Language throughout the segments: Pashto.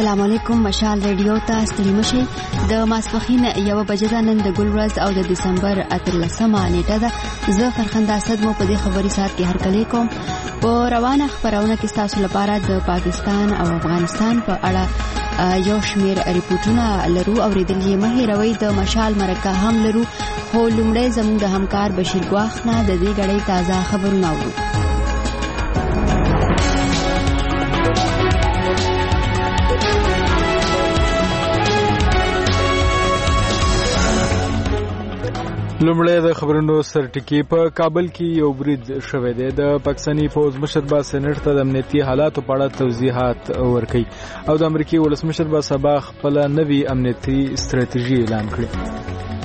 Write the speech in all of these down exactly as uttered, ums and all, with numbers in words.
السلام علیکم. مشال ریډیو ته ستړي مشئ. د ماسپښین یوه بجه ده. نن د ګل ورځ او د دسمبر اتلسمه نیټه ده. زه فرخنده اسد مو په دې خبري ساعت کې هرکلی کوم. په روانه خبرونه کې ستاسو لپاره د پاکستان او افغانستان په اړه یو شمیر ریپورتونه لرو. اوریدل یې مه هېروئ. د مشال مرکه هم لرو، خو لومړی زموږ د همکار بشیر ګواښ نه د دې ګړۍ تازه خبرونه اورو. لومړی د خبرونو سرټکی. په کابل کې یو برید شوی دی. د پاکستاني فوج مشر با سېنټ ته د امنیتي حالاتو په اړه توضیحات ورکوي او د امریکای ولسمشر با سبا خپل نوي امنیتي ستراتیژي اعلان کړي.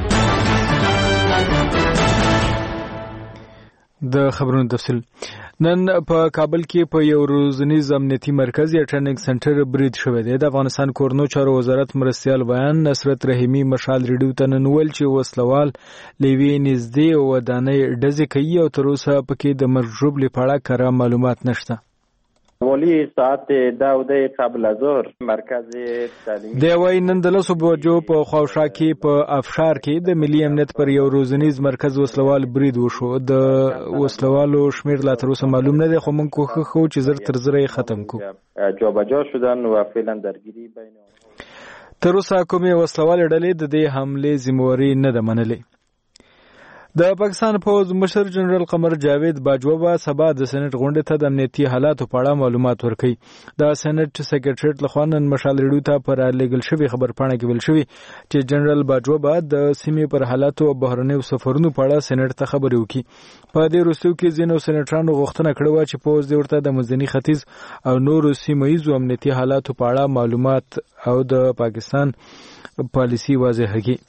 د خبرونو تفصیل. نن په کابل کې په یو روزنیز امنیتي مرکز یا ټریننګ سنټر برید شوی دی. د افغانستان کورنو چارو وزارت مرستیال بیان نصرت رحیمی مشال ریډیو ته نن ویل چې وسلوال لیوی نږدې ودانۍ ډزې کوي او تر اوسه پکې د مرجوب لپاره کره معلومات نشته. ولی ساعت داودی قبل از ظهر مرکز تعلیمی دی وای نن د لسو بجو په خواوشا کې په افشار کې د ملي امنیت پر یو روزنیز مرکز وسلوال برید وشو. د وسلوالو شمیر لا تر اوسه معلوم نه دی، خو موږ کوښښ کوو چې زر تر زره ختم کړو. جابجا شدن و فعلا درگیری بین تر اوسه کومې وسلوال ډلې د دې حمله ذمہواری نه ده منلې. د پاکستان پوز مشر جنرال قمر جاوید باجوه با سبا د سېنات غونډې ته د امنیتي حالاتو په اړه معلومات ورکړي. د سېنات سیکریټریټ لخوا نن مشال ریډیو ته پر لګل شوی خبرپاڼه کې ویل شوی چې جنرال باجوه با د سیمې پر حالاتو او بهرنیو سفرونو په اړه سېنات ته خبرې وکړي. په دې وروستیو کې ځینو سېناترانو غوښتنه کړې وه چې پوز دې ورته د مزني ختیځ او نورو سیمه ییزو امنیتي حالاتو په اړه معلومات او د پاکستان پالیسي واضح کړي.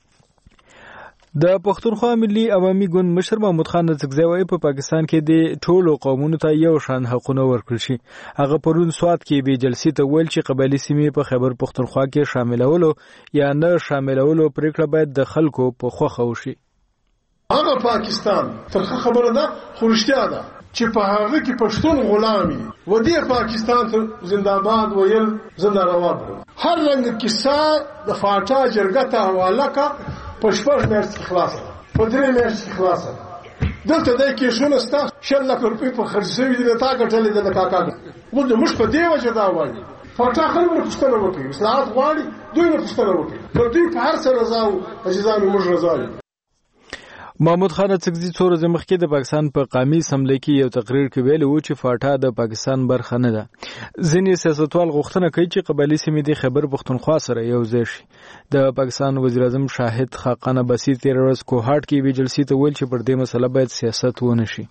د پښتونخوا ملي عوامي ګوند مشر محمود خان رزقزی وايي په پاکستان کې د ټولو قومونو ته یو شان حقونه ورکړل شي. هغه پرون سواد کې به جلسې ته ویل چې قبایلي سیمې په خیبر پښتونخوا کې شاملولو یا نه شاملولو پریکړه باید د خلکو په خوښه وشي. هغه پاکستان ترخه خبره ده، خو رښتیا ده چې په هغه کې پښتون غلامي و دې پاکستان ته زنده‌باد ویل زنده روا ده. هر رنګ کیسه د فاټا جرګه ته حواله کا پښپړ مېرسي خلاصه په درې مېرسي خلاصه دلته د کیسونو ستا شل لک روپۍ په خرج شوي دي تا ګټلې د کاکا موږ موږ په دې وجه دا وایي فاټا خلک نه پښتنه وکړي اصلاحات غواړي دوی نه پښتنه وکړي نو دوی په هر څه رضا او عزیزانو موږ رضا یو. محمود خان رزقزی څو ورځې مخکې د پاکستان په قومي اسمبلی کې یو تقریر کې ویلي و چې فاټا د پاکستان برخه نه ده. ځینې سیاستوال غوښتنه کوي چې قبایلي سیمې د خیبر پښتونخوا سره یو ځای شي. د پاکستان وزیر اعظم شاهد خاقان عباسي تېره ورځ کوهاټ کې یوې جلسې ته ویل چې پر دې مسله باید سیاست ونه شي.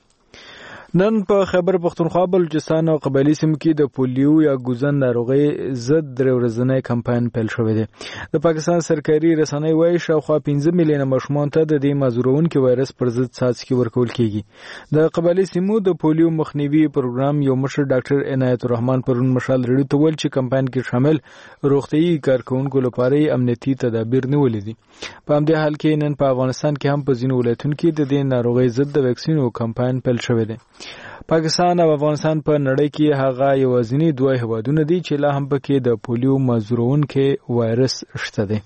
نن په خیبر پښتونخوا بلوچستان او قبایلي سیمو کې د پولیو یا ګوزن ناروغۍ ضد درې ورځنی کمپاین پیل شوی دی. د پاکستان سرکاري رسنۍ وایي شاوخوا پنځه میلیونه ماشومان ته د دې مازورونکي وایرس پر ضد څاڅکي ورکول کیږي. د قبایلي سیمو د پولیو مخنیوي پروګرام یو مشر ډاکټر عنایت الرحمن پرون مشال ریډیو ته ویل چې کمپاین کې شامل روغتیايي کارکونکو لپاره امنیتي تدابیر نیولې دي. په همدې حال کې نن په افغانستان کې هم په ځینو ولایتونو کې د دې ناروغۍ ضد د ویکسینو کمپاین پیل شوی دی. پاکستان او افغانستان په نړۍ کې هغه یوازینی دوه هیوادونه دي چې لا هم پکې د پولیو مازورونکي وایرس شته دي.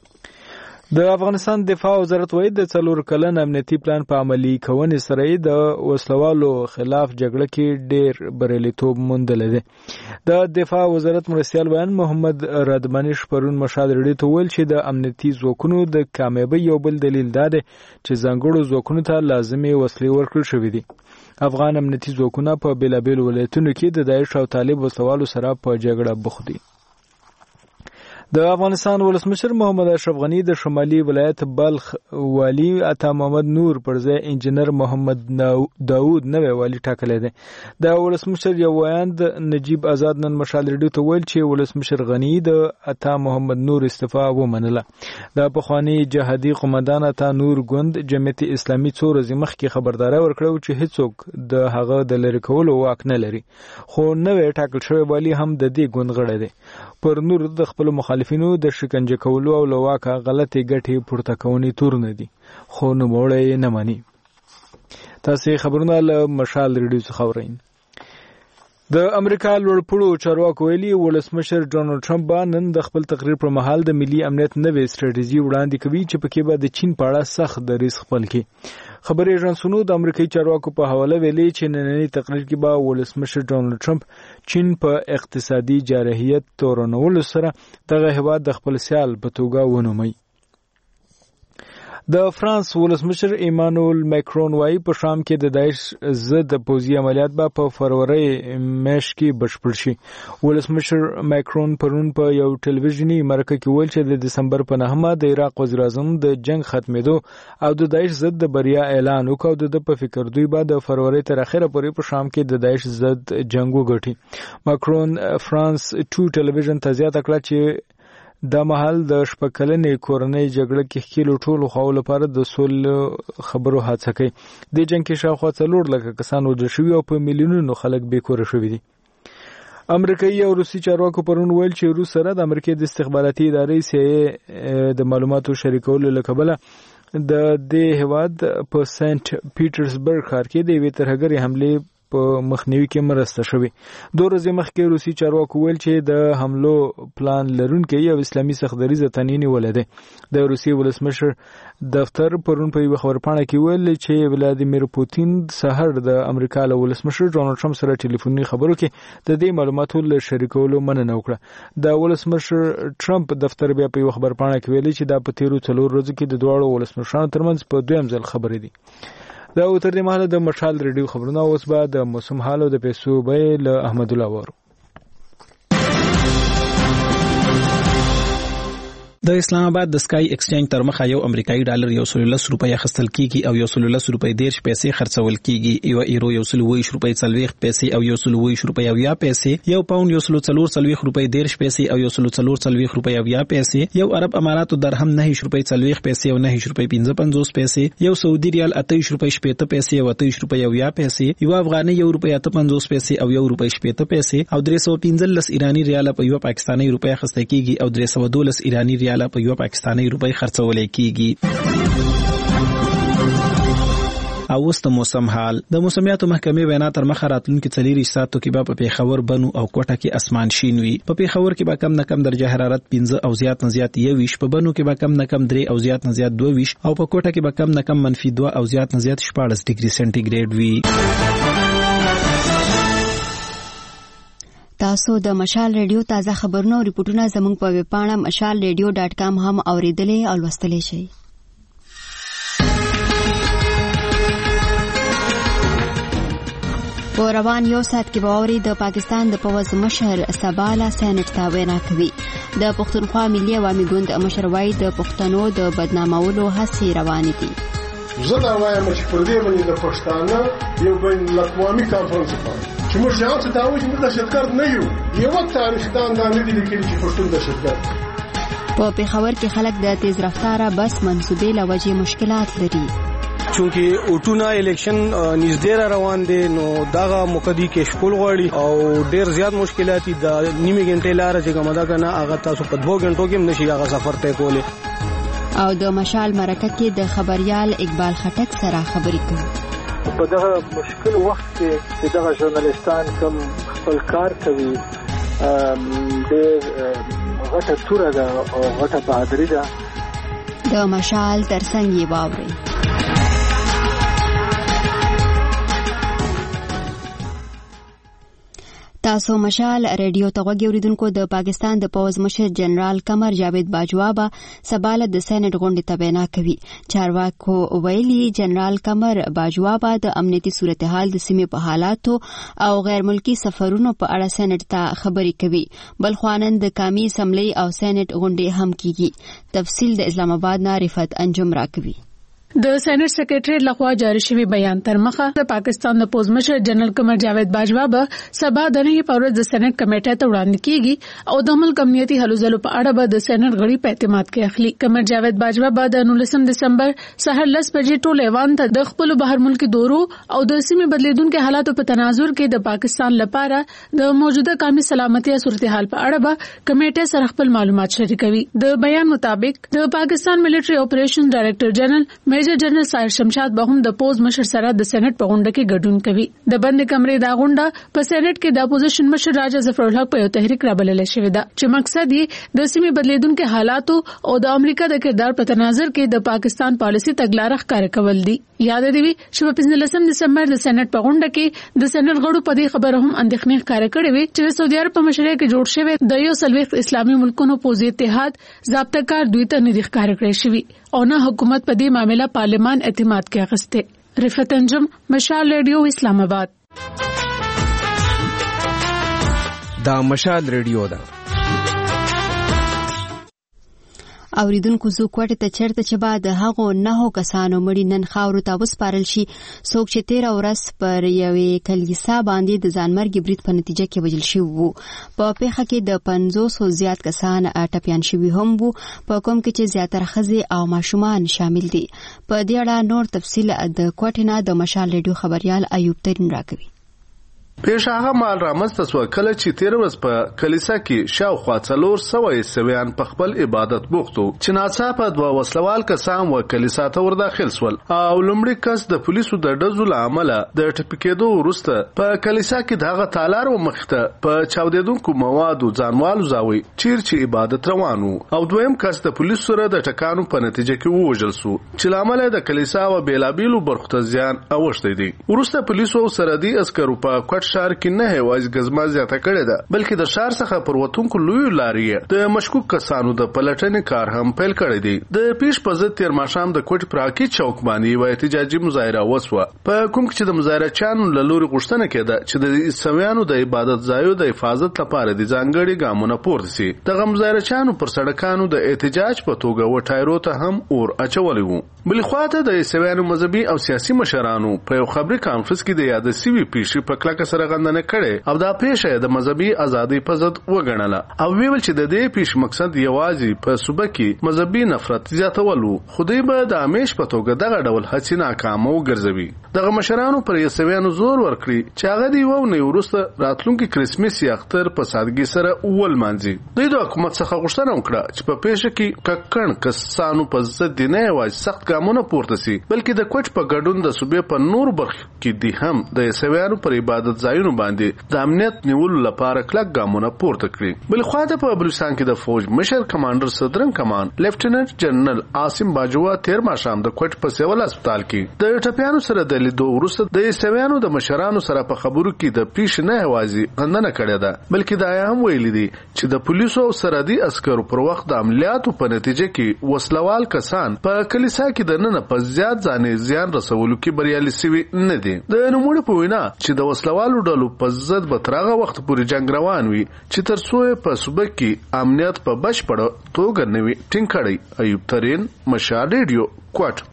د افغانستان دفاع وزارت وایي د څلور کلن امنیتي پلان په عملي کونې سره د وسلوالو خلاف جګړه کې ډېر بریالیتوب موندلی دی. د دفاع وزارت مرستیال بیان محمد رادمنش پرون مشال ریډیو ته ویل چې د امنیتي ځواکونو د کامیابۍ یو بل دلیل دا دی چې ځانګړو ځواکونو ته لازمي وسلې ورکړل شوي دي. افغان امنیتي ځواکونه په بیلابیلو ولایتونو کې د داعش او طالب وسلوالو سره په جګړه بوخت دي. د افغانستان ولسمشر محمد اشرف غنی د شمالي ولایت بلخ والی عطا محمد نور پر ځای انجینر محمد داود نوی والی ټاکلی دی. د ولسمشر یو ویاند نجیب آزاد نن مشال ریډیو ته ویل چې ولسمشر غنی د عطا محمد نور استعفا ومنله. د پخواني جهادي قومندان عطا نور ګوند جمعیت اسلامي څو ورځې مخکې خبرداری ورکړه چې هیڅوک د هغه د لرې کولو واک نه لري، خو نوی ټاکل شوی والی هم د دې ګوند غړی دی. پر نور د خپل مخالفینو د شکنجه کولو او له واکه غلطې ګټې پورته کونې تورونه دي، خو نوموړی نه مني. تاسې خبرونه له مشال ریډیو څخه اورئ. د امریکا لوړپوړو چارواکو ویلي ولسمشر ډونالد ټرمپ به نن د خپل تقریر پر مهال د ملي امنیت نوې ستراتیژي وړاندې کوي چې پکې به د چین په اړه سخت دریځ خپل کړي. خبري ایجنسونو د امریکایي چارواکو په حواله ویلي چې نننی تقریر کې به ولسمشر ډونالد ټرمپ چین په اقتصادي جارحیت تورنولو سره دغه هیواد د خپل سیال په توګه ونومي. د فرانس ولسمشر ایمانوئل ماکرون وايي په شام کې د داعش ضد پوځي عملیات به په فروری میاشت کې بشپړ شي. ولسمشر ماکرون پرون په یو ټلویزیونی مرکه کې ویل چې د دسمبر په نهمه د عراق وزیر اعظم د جنگ ختمېدو او د داعش ضد د بریا اعلان وکړ او د په فکر دوی به د فروری تر اخره پورې په شام کې د داعش ضد جنگ وګټي. ماکرون فرانس ټو ټلویزیون ته زیاته کړه چې د محل د شپکلنې کورنۍ جګړه کې خېلو ټولو خواو لپاره د سولې خبرو هڅه کوي. د جنگ کې شاوخوا څلور لکه کسان وژل شوي او په میلیونونو خلک بېکوره شوي دي. امریکایي او روسي چارواکو پرون ویل چې روس سره د امریکا د استخباراتي ادارې سی ای د معلوماتو شریکولو له کبله د دې هیواد په سنت پیټرزبرګ ښار کې د یوې ترهګرې حملې په مخنیوي کې مرسته شوې. دوه ورځې مخکې روسي چارواکو ویل چې د حملو پلان لرونکی یو اسلامي سختدریځه تنین نیولې ده. د روسي ولسمشر دفتر پرون په یوه خبرپاڼه کې ویل چې ولادیمیر پوتین سحر د امریکا له ولسمشر ډونالد ټرمپ سره ټلیفوني خبرو کې د دې معلوماتو له شریکولو مننه وکړه. د ولسمشر ټرمپ دفتر بیا په یوه خبرپاڼه کې ویلي چې دا په تیرو څلور ورځو کې د دواړو ولسمشرانو ترمنځ په دویم ځل خبرې دي. دا او تر دې مهاله د مشال ریډیو خبرونه اوس به د موسم حال او د پیسو بیې له احمد الله وارو. د اسلام آباد د سکای ایکسچینج تر مخه یو امریکایي ډالر یو سل لس روپۍ اخیستل کیږي او یو سل لس روپۍ دیرش پیسې خرڅول کیږي. یو ایرو یو سل ویش روپۍ څلوېښت پیسې او یو سل ویش روپۍ او یا پیسې. یو پاوند یو سل څلور څلوېښت روپۍ دیرش پیسې او یو سل څلور څلوېښت روپۍ او یا پیسې. یو عرب اماراتو درهم نه روپۍ څلوېښت پیسې او نه روپۍ پنځه پنځوس پیسې. یو سعودي ریال اته روپۍ شپېته پیسې او اته روپۍ او یا پیسې. یو افغاني یو روپۍ اته پنځوس پیسې او یو روپۍ شپېته پیسې او درې سوه پنځلس ایراني ریال په یو پاکستاني روپۍ اخیستل کیږي او درې سوه دولس ایراني ریال په یو پاکستاني روپۍ خرڅولې کیږي. او اوس د موسم حال. د موسمیاتو محکمې وینا تر مخه راتلونکي څلېرویشت ساعتو کې به په پیښور، بنو او کوټه کې اسمان شین وي. په پیښور کې به کم نه کم درجه حرارت پنځه او زیات نه زیات یوویشت، په بنو کې به کم نه کم درې او زیات نه زیات دوه ویشت او په کوټه کې به کم نه کم منفي دوه او زیات نه زیات شپاړس ډیګري سنټیګریډ وي. تاسو د مشال ریډیو تازه خبرونه او ریپورتونه زموږ په ویب پاڼه مشال ریډیو ډاټ کام هم اوریدلې او لوستلی شئ. په روان یو ساعت کې به واورئ د پاکستان د پوځ مشر سباله سینټ ته وینا کوي. د پښتونخوا ملي عوامي ګوند مشر وایي د پښتنو د بدنامولو هڅې روانې دي. زه دا وایم چې پر دې باندې د پښتانه یو بین الاقوامي کانفرنس وکړي چې موږ ځان ته دا وایو چې موږ دهشتګرد نه یو. یو تاریخدان دا نه دي لیکلي چې پښتون دهشتګرد. په پېښور کې خلک د تیز رفتاره بس منصوبې له وجې مشکلات لري. چونکه اوټونه الیکشن نږدې را روان دي نو دغه مقدی کې شکول غواړي او ډیر زیات مشکلات دي. د نیمه غنټې لار چې کومه ده کنه هغه تاسو په دوه غنټو کې نشي هغه سفر طی کولی. او د مشال مرکه کې د خبريال اقبال خټک سره خبرې کوي. په دغه مشکل وخت کې دغه ژورنالیستان کوم خپل کار کوي ډېر غټه توره ده او غټه بهادري ده. د مشال ترڅنګ یې واورئ. تاسو مشال ریډیو ته غوږی اوریدونکو. د پاکستان د پوځ مشر جنرال قمر جاوید باجوا به سباله د سینټ غونډې ته وینا کوي. چارواکو ویلي جنرال قمر باجوا به د امنیتي صورتحال د سیمې په حالاتو او غیر ملکی سفرونو په اړه سینټ ته خبرې کوي. بل خوانن د قومي اسمبلی او سینټ غونډې هم کیږي. تفصیل د اسلام آباد نه رفعت انجم راکوي. د سېنات سیکریټری لخوا جاری شوی بیان تر مخه د پاکستان د پوز مشر جنرال قمر جاوید باجوا به سبا د نه پورز د سېنات کمیټه ته وړاندې کیږي او د ملک امنیتي هلو ځلو په اړه به د سېنات غړي په اعتماد کې اخلي. قمر جاوید باجوا به د نولسم دسمبر سحر لس بجې ټول ایوان ته د خپل بهر ملکی دورو او د سیمې بدلیدونکو حالاتو په تناظر کې د پاکستان لپاره د موجوده قومي سلامتي صورتحال په اړه به کمیټه سره خپل معلومات شریکوي. د بیان مطابق د پاکستان ملټری اپریشن ډایریکټر جنرال میجر جنرال سایر شمشاد به هم د پوز مشر سره د سېنات په غونډه کې ګډون کوي. د بند کمرې دا غونډه په سېنات کې د اپوزیشن مشر راجا ظفر الحق په یو تحریک رابلل شوې ده چې مقصد یې د سیمې بدلیدونکو حالاتو او د امریکا د کردار په تناظر کې د پاکستان پالیسي تګلارې ښکار کول دي. یاد دی چې په پنځلسم دسمبر د سېنات په غونډه کې د سېنات غړو په دې خبره هم اندېښنې ښکار کړې وې چې سعودي عرب په مشرۍ کې جوړ شوی د یو سلويخت اسلامي ملکونو پوزي اتحاد ضابطه کار دوی ته نه دي ښکار کړی شوی او نه حکومت په دې معاملې پارلمان اعتماد کې اخیسته. رفعت انجم، مشال ریډیو، اسلام آباد. دا مشال ریډیو ده. اوریدونکو زو کوټه ته چرته چې بعد هغه نه کسانو مړي نن خاورو ته وسپارل شي څوک چې تیر ورځ پر یوې کلیسا باندې د ځانمرګي برید په نتیجه کې وژل شوی وو. په پیښه کې د پنځوس زیات کسان ټپيان شوي هم وو په کوم کې چې زیاتره ښځې او ماشومان شامل دي. په دې اړه نور تفصیل د کوټه نه د مشال ریډیو خبريال ایوب ترین راکوي. پیښه هغه مال رامنځته شوه کله چې تیر ورځ په کلیسا کې شاوخوا څلور سوه عیسویان په خپل عبادت بوخت وو چې ناڅاپه دوه وسلوال کسان و کلیسا ته ور داخل شول او لومړی کس د پولیسو د ډزو له امله د ټپي کېدو وروسته په کلیسا کې دغه تالار و مخته په چاودېدونکو موادو ځانوالو زاوي چیر چې عبادت روان وو او دویم کس د پولیسو سره د ټکانو په نتیجه کې ووژل شو چې له امله د کلیسا و بیلابیلو برخو ته زیان اوښتی دی. وروسته پولیسو سرحدي عسکرو په شهر کې نه هواز غزما زیاته کړې ده بلکې د شهر څخه پر وتونکو لوی لارې د مشکوک کسانو د پلټنې کار هم پیل کړی دی. د پیش په ضد تیر ماښام د کوټ پراکی چوک باندې و احتجاجي مظاهره وسوه په کوم کې د مظاهره چانو له لوري غوښتنه کېده چې د عیسویانو د عبادت ځایو د حفاظت لپاره د ځانګړي ګامونه پورته شي. دغه مظاهره چانو پر سړکانو د احتجاج په توګه و ټایرو ته هم اور اچولي وو. بل خواته د عیسویانو مذهبي او سیاسي مشرانو په یو خبري کانفرنس کې د یاد سوي پیښې په کلکه سره غندنه کړې او دا پیښه د مذهبي ازادي په ضد وګڼله او ویل چې د دې پیښ مقصد یوازې په صوبه کې مذهبي نفرت زیاتول وو. خدای به د امیش په توګه دغه ډول هڅې ناکام وګرځوي. دغه مشرانو پر عیسویانو زور ورکړي چې هغه دی و نه ورسته راتلونکي کریسمس یا اختر په سادګۍ سره اول مانځي. دوی د حکومت څخه غوښتنه وکړه چې په پیښه کې ککړ کسانو په ضد نه یوازې سخت ګامونه پورته شي بلکې د کوټ په ګډون د صوبې په نور برخو کې دی هم د عیسویانو پر عبادت ځایونو باندې د امنیت نیولو لپاره کلک ګامونه پورته کړي. بل خواته په بلوچستان کې د فوج مشر کمانډر صدرن کمان لیفټیننټ جنرال عاصم باجوا تیر ماښام د کوټ په سیول هسپتال کې د ټپيانو سره د لیدو وروسته د عیسویانو د مشرانو سره په خبرو کې د پیښ نه هوازي غندنه کړې ده بلکې دا هم ویلي دي چې د پولیسو او سرحدي عسکرو پر وخت د عملیاتو په نتیجه کې وسلوال کسان په کلیسا کې د نن په زیات ځانې زیان رسولو کې بریالي شوي نه دي. د نوموړي په وینا چې د وسلوالو ډلو په ضد به تر هغه وخت پورې جنگ روان وي چې تر څو په صوبه کې امنیت په بشپړه توګه نه وي ټینګ کړی. ایوب ترین، مشال ریډیو، کوټ.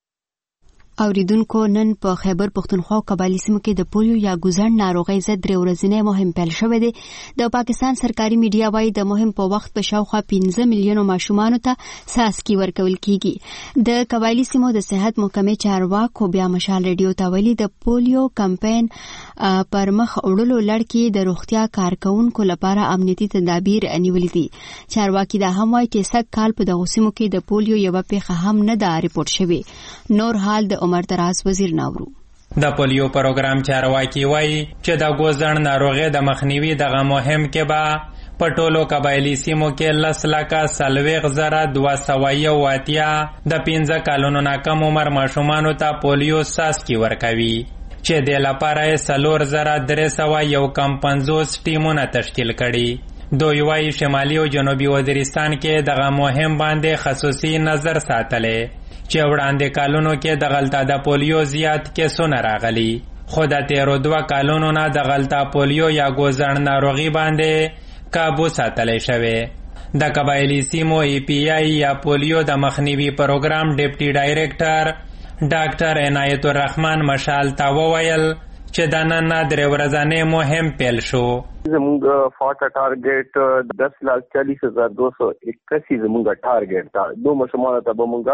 اوریدونکو نن په خیبر پختونخوا او قبایلی سیمو کې د پولیو یا ګوزن ناروغۍ ضد درې ورځنی مهم پیل شوې ده. د پاکستان سرکاري میډیا وايي د مهم په وخت په شاوخوا پنځه میلیونو ماشومانو ته څاڅکي ورکول کیږي. د قبایلی سیمو د صحت محکمې چارواکو بیا مشال ریډیو ته ویلي د پولیو کمپاین پر مخ وړلو لړ کې د روغتیا کارکونکو لپاره امنیتي تدابیر نیولې دي. چارواکي دا هم وايي چې سږ کال په دغو سیمو کې د پولیو یوه پیښه هم نه ده ریپورټ شوې. نور حال د عمر دراز وزیر ناورو. د پولیو پروګرام چارواکي وایي چې د ګوزن ناروغۍ د مخنیوي دغه مهم کې به په ټولو قبایلي سیمو کې لس لکه څلوېښت زره دوه سوه یو اتیا د پنځه کلونو نه کم عمر ماشومانو ته پولیو څاڅکي ورکوي چې دې لپاره یې څلور زره درې سوه یو کم پنځوس ټیمونه تشکیل کړي. دوی وایي شمالي او جنوبي وزیرستان کې دغه مهم باندې خصوصي نظر ساتلی چې وړاندې کالونو کې د غلطه د پولیو زیات کیسونه راغلي خو د تیرو دوه کالونو نه د غلطه پولیو یا ګوزن ناروغي باندې کابو ساتلی شوی. د قبایلی سیمو ای پی آی یا پولیو د مخنیوي پروګرام ډیپټي ډایرکټر ډاکټر عنایت الرحمن مشال ته وویل چې د نن نه درې ورځنی مهم پیل شو. زمونږ فاټا ټارګیټ دس لاکھ چالیس ہزار دو سو اکاسی زمونږ ټارګیټ تا دو ماشومانو ته به مونږ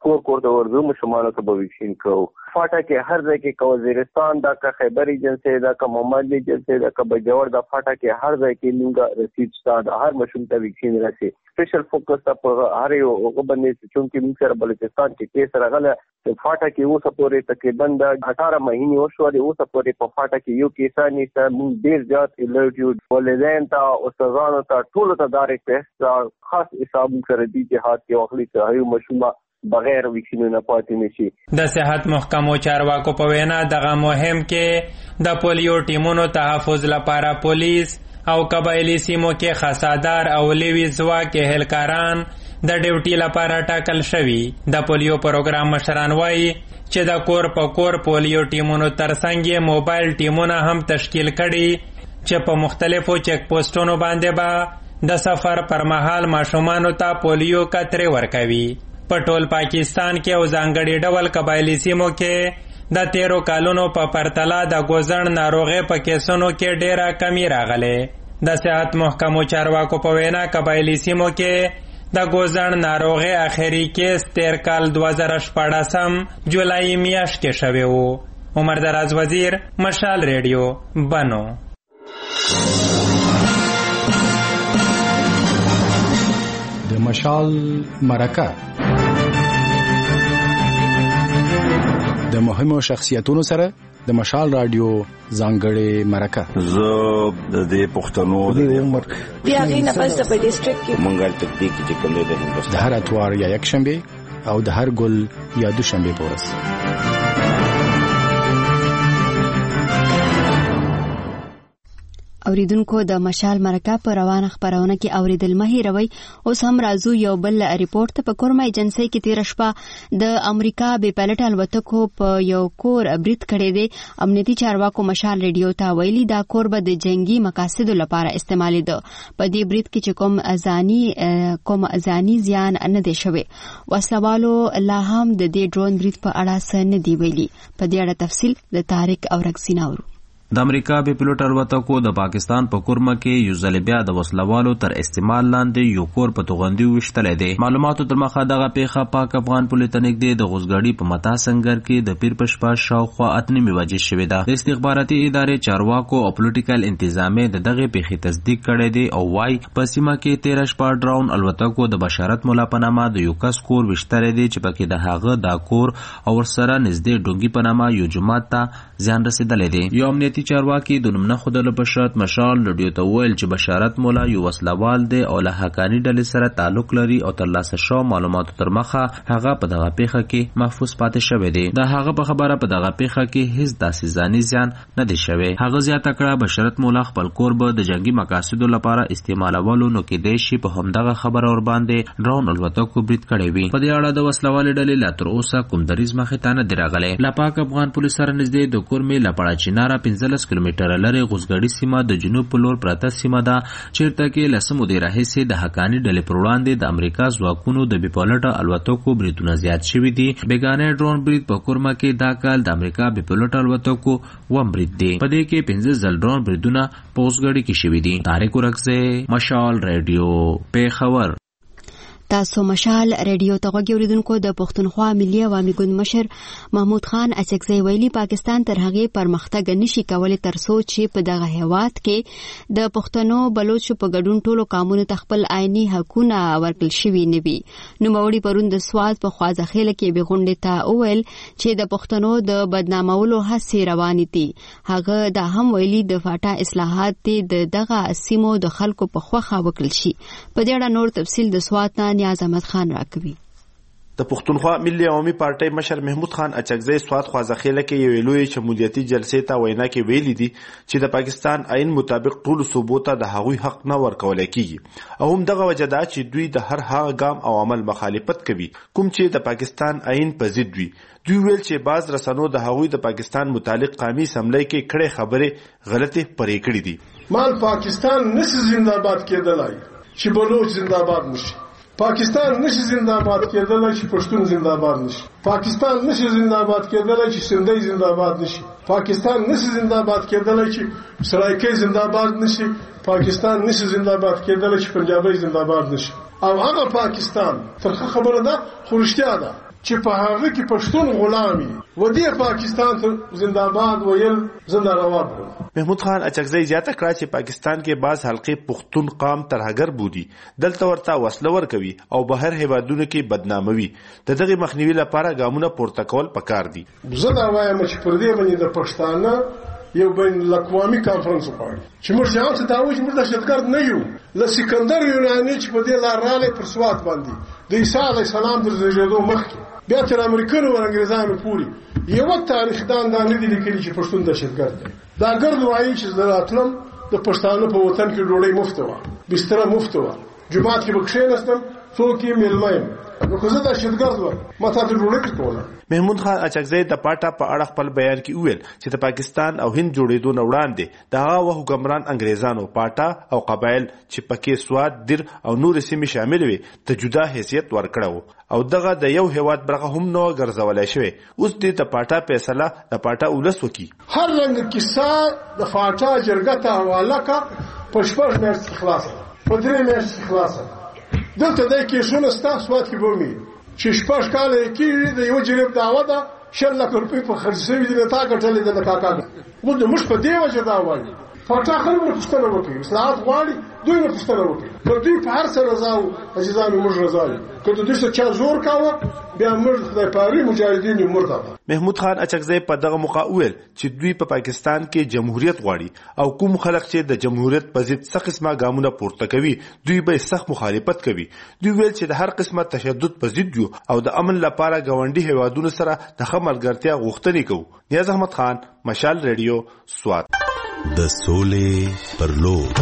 کور کور ته ورځو مشمانو ته به ویکسین کوو. فاټا کې هر ځای کې وزیرستان دا که خیبر ایجنسی دا که محمد ایجنسی دا که بجور دا فاټا کې هر ځای کې موږ رسید شته د هر مشوم ته ویکسین راسي. سپیشل فوکس په هر یو باندې چې موږ سره بلوچستان کې کیس راغله فاټا کې اوسه پورې تقریبا د اٹھارہ مهینې وشو د اوسه پورې په فاټا کې یو کیسه نشته. موږ ډیر زیات الرټ یو ولودین ته او استادانو ته ټول ته دا ریکوست خاص حساب سره دي چې هات کې واخلي چې هیو مشومه بغیر ویکسینونو پاتې نشي. د صحت محکمو چارواکو په وینا دغه مهم کې د پولیو ټیمونو تحفظ لپاره پولیس او قبایلی سیمو کې خاصادار او لیوی ځواک اهلکاران د ډیوټي لپاره ټاکل شوي. د پولیو پروګرام مشران وایي چې د کور په کور پولیو ټیمونو ترڅنګ موبایل ټیمونه هم تشکیل کړي چې په مختلفو چیک پوسټونو باندې به د سفر پر مهال ماشومانو ته پولیو کترې ورکوي. په ټول پاکستان کې او ځانګړي ډول قبایلی سیمو کې د تیرو کالونو په پرتله د ګوزڼ ناروغۍ په کیسونو کې ډیره کمی راغله. د صحت محکمو چارواکو په وینا قبایلی سیمو کې د ګوزڼ ناروغۍ اخري کیس تیر کال دوه زره شپاړسم جولای میاشت کې شوی و. عمر دراز وزیر، مشال ریډیو، بنو. د مشال مرکه د مهمو شخصیتونو سره د مشال رادیو ځانګړې مرکه. زه د دې پښتنو د عمر بیا غي نه پس په ډیسټریکټ کې منګل تکتیک چې کوم دی د هندوستان د هر اتوار یا یک شنبه او د هر ګل یا دوشنبه پورس. اوریدونکو د مشال مرکه په روانه خبرونه کې اوریدل مه هیروي. اوس هم راځو یو بل ریپورت ته. په کورما ایجنسی کې تیر شپه د امریکا بې پایلټ الوتکو په یو کور برید کړی دی. امنیتي چارواکو مشال ریډیو ته ویلي دا کور به د جنگي مقاصدو لپاره استعمالیده. په دې برید کې چې کوم ځاني کوم ځاني زیان نه دی شوی. وسلوالو لا هم د دې ډرون برید په اړه څه نه دی ویلي. په دې اړه تفصیل د طارق اورکزی نورو. د امریکا بې پایلټ الوتکو د پاکستان په کورما کې یو ځل بیا د وسلوالو تر استعمال لاندې یو کور په توغندي وشتلې دي. معلوماتو تر مخه دغه پیښه پاک افغان پولیس ته نږدې د غوزګړی په متا سنگر کې د پیر پشپا شاوخوا اتنمي وجې شوې ده. د استخباراتي ادارې چارواکو او پولیټیکل انتظامیه د دغه پیښې تصدیق کړی دی او وايي په سیمه کې تیر شپه ډراون الوتکو د بشارت مولا په نامه د یو کس کور وشتلې دي چې پکې د هغه دا کور او ورسره نږدې ډونګي په نامه یو جماعت ته ځان رسیدلې دي. یو امنیتي چارواکي د نوم نه خودلو په شرط مشال رادیو ته ویل چې بشارت مولا یو وسلوال دی او له حقانی ډلې سره تعلق لري او ترلاسه شو معلوماتو تر مخه هغه په دغه پیښه کې محفوظ پاتې شوی دی. د هغه په خبره په دغه پیښه کې هیڅ داسې ځاني زیان نه دی شوی. هغه زیاته کړه بشارت مولا خپل کور به د جنگي مقاصدو لپاره استعمالولو نو کې دی شي په همدغه خبره ور باندې ډرون الوتکو برید کړی وي. په دې اړه د وسلوال ډلې لا تر اوسه کوم دریز مخه ته نه دی راغلی. لا پاک افغان پولیس سره نږدې د کور می لپاره چینارا پنځلس کیلومتره لري غوزګړی سیمه د جنوب په لور پراته سیمه ده چیرته کې لسمو دی راهیسې د حقانی ډلې پر وړاندې د امریکا ځواکونو د بې پایلټ الوتکو بریدونه زیات شوي دي. بیګانه ډرون برید په کورما کې دا کال د امریکا بې پایلټ الوتکو وم برید دی. په دې کې پنځه ځل ډرون بریدونه په غوزګړی کې شوي دي. طارق اورکزی، مشال ریډیو، پیښور. تاسو مشال ریډیو ته غوږی اوریدونکو. د پښتونخوا ملي عوامي ګوند مشر محمود خان اڅکزی ویلي پاکستان تر هغه پرمختګ نشي کولای تر څو چې په دغه هیواد کې د پښتنو بلوچو په ګډون ټولو قانونو تخپل آئینی حقوقونه ورکړل شوي نه وي. نو موري پروند د سواد په خوازخېل کې به غونډه ته اول چې د پښتنو د بدنامولو هڅې روانې دي. هغه دا هم ویلي د فاټا اصلاحات د دغه سیمو د خلکو په خوخه وکړل شي. په دې اړه نور تفصیل د سواد نیاز احمد خان راکوي. د پښتونخوا ملي عوامي پارټۍ مشر محمود خان اڅکزی سواد خوازخېله کې یو لوی شمولیتي جلسې ته وینا کې ویلي دي چې د پاکستان آئین مطابق ټول صوبو ته د هغوی حق نه ورکول کیږي او هم دغه وجه ده چې دوی د هر هغه ګام او عمل مخالفت کوي کوم چې د پاکستان آئین په ضد وي. دوی ویل چې بعض رسنو د هغوی د پاکستان متعلق قومي سملۍ کې کړې خبرې غلطه پرې کړې دي. مال پاکستان نشي زنده‌باد کېدلای چې بلوچ زنده‌باد نشي. پاکستان نشي زنده‌باد کېدلای چې پښتون زنده‌باد نشي. پاکستان نشي زنده‌باد کېدلای چې سندۍ زنده‌باد نشي. پاکستان نشي زنده‌باد کېدلای چې سرایکۍ زنده‌باد نشي. پاکستان نشي زنده‌باد کېدلای چې پنجابی زنده‌باد نشي. او هغه پاکستان ترخه خبره ده خو رښتیا ده. چې په هغه کې پښتون غلامي ودی پاکستان ته زنده‌باد ویل زنده روا بول. محمود خان اچکزی زیاته کړه چې پاکستان کې بعض حلقې پښتون قام ترهګر بودي دلته ورته وسلور کوي او بهر هیوادونو کې بدناموي. د دغه مخنیوي لپاره ګامونه پورته کول پکار دي. زه دا وایم چې پر دې باندې د پښتانه یو بین الاقوامي کانفرنس وکړي چې موږ ځان ته دا وایو چې موږ دهشتګرد نه یو. له سکندر یوناني چې په دې لار راغلی پر سوات باندې د عیسی علیه السلام تر زیږېدو مخکې بیا تر امریکانو او انګریزانو پورې یو تاریخدان دا نه دي لیکلي چې پښتون دهشتګرد دی. دا ګرد وایي چې زه راتلم د پښتانه په وطن کې ډوډۍ مفت وه بستره مفت وه جومات کې به کښېنستم څوک یې میلمه یم نو که زه دهشتګرد وم ما تا ته ډوډۍ درکوله. محمود خان اچکزی د پاټا په اړه خپل بیان کې وویل چې د پاکستان او هند جوړېدو نه وړاندې د هغه وخت حکمران انګریزانو پاټا او قبایل چې پکې سوات در او نور سیمې شامل وي ته جدا حیثیت ورکړو او دغه د یو هیواد برخه هم نو ګرځولای شوی. اوس د پاټا فیصله د پاټا ولس وکي. هر رنګ کیسه د پاټا جرګه ته حواله کا په شپږ میاشتې خلاصه په درې میاشتې خلاصه. دلته د کیسونو ستاسو سوات کې بومي چې شپږ کاله کې د یو جریب دعوه ده شل لک روپۍ په خرج شوي دي تا ګټلې ده د کاکا موږ د موږ په دې وجه دا وایي پاټا خلک نه پوښتنه وکړي اصلاحات غواړي دوی نه پوښتنه وکړي که دوی په هر څه رضا وو عزیزانو موږ رضا یو که د دوی څه چا زور کاوه بیا موږ خدای پاري مجاهدین یو مرتضی. محمود خان اچکزی په دغه موقع وویل چې دوی په پاکستان کې جمهوریت غواړي او کوم خلک چې د جمهوریت په ضد څه قسمه ګامونه پورته کوي دوی به سخت مخالفت کوي. دوی ویل چې د هر قسمه تشدد په ضد یو او د امن لپاره ګاونډي هیوادونو سره د ښه ملګرتیا غوښتنې کوو. نیاز احمد خان مشال ریډیو سوات. د سولې پر لور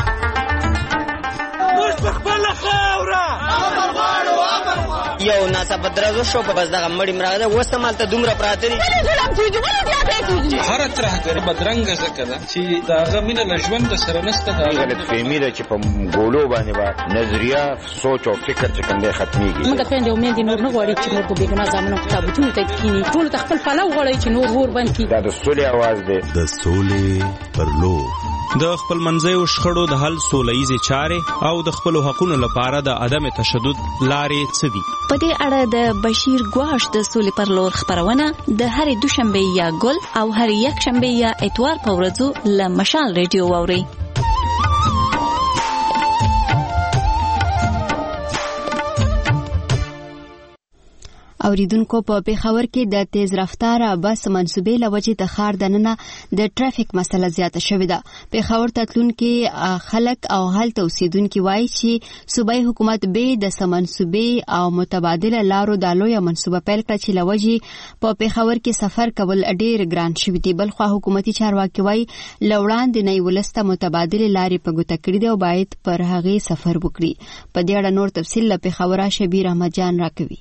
یو ناسا بدرازو شو په بس دغه مړی مراده وسمال ته دومره پراته دي هر ترهګر بدرنګ زکه ده چې داغه مینه لژوند سره نسته دا غلط فهمي ده چې په ګولو باندې با نظریه سوچ او فکر چې کوم دی ختميږي. موږ ته د امید نور نه غواړي چې موږ په بیګنا ځامنو کتابونه ته کینی ټول تخپل فلو غواړي چې نور ور باندې دا د سولې आवाज دی. د سولې پر لور د خپل منځي شخړو د حل سولهیزه چارې او د خپل حقوقو لپاره د عدم تشدد لارې څه دي. په دې اړه د بشیر ګواش د سولې پر لور خبرونه د هرې دوشنبه یا ګل او هرې یک شنبه یا اتوار په ورځو له مشال ریډیو واوري. اوریدونکو په پیښور کې د تیز رفتاره بس منسوبې لوجې د ښار دننه د ټرافیک مسله زیاته شوې ده. پیښور ته تلونکي خلک او هلته اوسیدونکي وایي چې صوبایي حکومت به د سمنسوبې او متبادله لارو د لویه منصوبه پیل کړه چې لوجې په پیښور کې سفر کول ډېر ګران شوي دي. بلخوا حکومتي چارواکي وایي له وړاندې نه یې ولسته متبادلې لارې په ګوته کړي دي او باید پر هغې سفر وکړي. په دې اړه نور تفصیل له پیښوره شبیر احمد جان راکوي.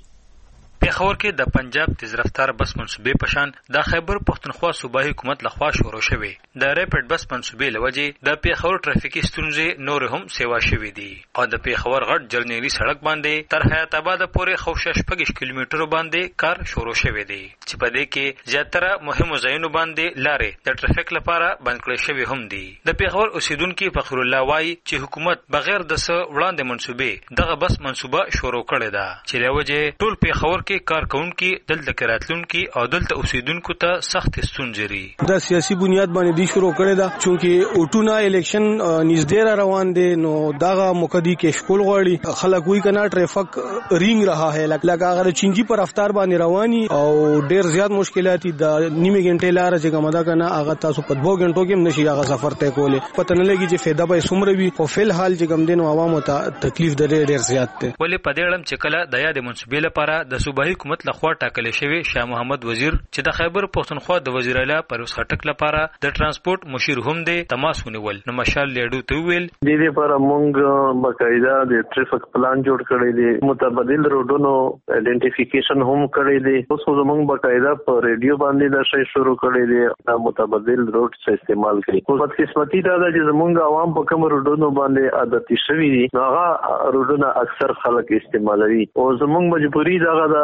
پیښور کې د پنجاب تیز رفتار بس منصوبې پشان د خیبر پښتونخوا صوبایي حکومت لخوا شروع شوې. د ریپډ بس منصوبې لوجې د پیښور ټرافیکي ستونزې نور هم سیوا شوې دي او د پیښور غټ جرنیلی سړک باندې تر حیات آباد پورې خوشه شپږ کیلومترو باندې کار شروع شوی دی چې په دې کې زیاتره مهمو ځایونو باندې لارې د ټرافیک لپاره بند کړل شوی هم دي. د پیښور اوسیدونکو فخر الله وایي چې حکومت بغیر د څه وړاندې منصوبې دغه بس منصوبه شروع کړې ده چې لوجې ټول پیښور کارکونکي دلته کراتلونکي او دلته اوسیدونکو ته سخت ستونزې لري. دا سیاسي بنیاد باندې دی شروع کړی دا چې اوټونه الیکشن نږدې را روان دي نو داغه مقدی کې شکول غواړي خلک وی کنه ټریفک رینګ رها ہے لکه هغه چینجی پر رفتار باندې رواني او ډیر زیات مشکلات دي. د نیمه غنټه لار چې کومه کنه هغه تاسو په دوه غنټو کې نشي هغه سفر ته کولې پته نه لګي چې فایده به سمره وي او فل حال چې کوم دین عوامو ته تکلیف درې ډیر زیات دی. ولې په دې اړه چې کله د یاد منصوبې لپاره د صوبایي حکومت لخوا ټاکل شوی شاه محمد وزیر چې د خیبر پښتونخوا د وزیر اعلی پرویز خټک لپاره د ترانسپورت مشیر هم دی تماس ونیول نو مشال لیډو ته ویل د دې لپاره موږ باقاعده د ټریفیک پلان جوړ کړی دی متبادل روډونو ایډنټیفیکیشن هم کړی دی. اوس موږ باقاعده په ریډیو باندې دا شی شروع کړی دی دا متبادل روډ څخه استعمال کوي. خو په قسمتي دا چې زمونږ عوام په کوم روډونو باندې عادتي شوي دي هغه روډونه اکثر خلک استعمالوي او زمونږ مجبوری دا د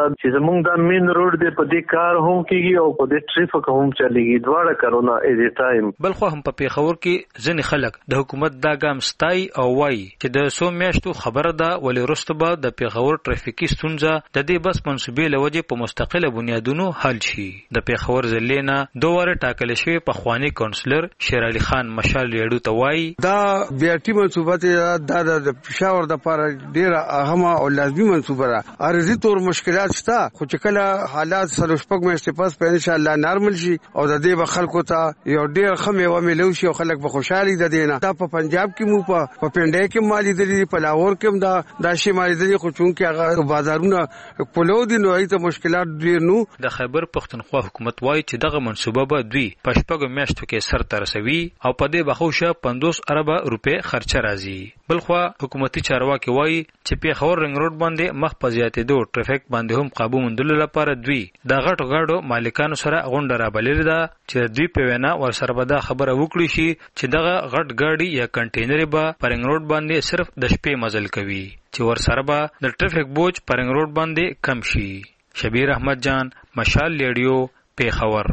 چې زمونږ د مین روډ دی په دې کار هم کیږي او په دې ټریفیک هم چلیږي دواړه کارونه ایز ا ټایم. بل خو هم په پیښور کې ځینې خلک د حکومت دا ګام ستای او وایي چې د سو میاشتو خبره ده ولې وروسته به د پیښور ټریفیکي ستونزه د دې بس منصوبې له وجې په مستقله بنیادونو حل شي. د پیښور ضلع نه دوه واره ټاکل شوی پخوانی کونسلر شیر علي خان مشال لیډو ته وایي دا بیا ټي منصوبه دا د پیښور د لپاره ډیره اهمه او لازمي منصوبه ده. ارزي تور مشکلات شته خو چې کله حالات سره شپږ میاشتې پس په ان شاء الله نارمل شي او د دې به خلکو ته یو ډیر خمه و ملو شي او خلک به خوشحالي ده دینه. دا په پنجاب کې مو په پنډای کې مالي دي په لاهور کې دا د شمالي دي خو چون کې هغه بازارونه پلو دي نو ایته مشکلات ډیر نو. د خیبر پښتونخوا حکومت وایي چې دغه منصوبه به دوی په شپږو میاشتو کې سر ته رسوي او په دې بخوشه پنځوس اربه روپۍ خرچه راځي. بلخوا حکومتي چارواکي وایي چې پیښور رنګ روډ باندې مخ په زیاتېدو ټریفیک باندې هم قابو موندلو لپاره دوی د غټو غاډو مالکانو سره غونډه رابللې ده چې دوی په وینا ورسره به دا خبره وکړي شي چې دغه غټ ګاډي یا کنټینر به په رنګ روډ باندې صرف د شپې مزل کوي چې ورسره به د ټریفیک بوج په رنګ روډ باندې کم شي. شبیر احمد جان مشال لیډیو پیښور.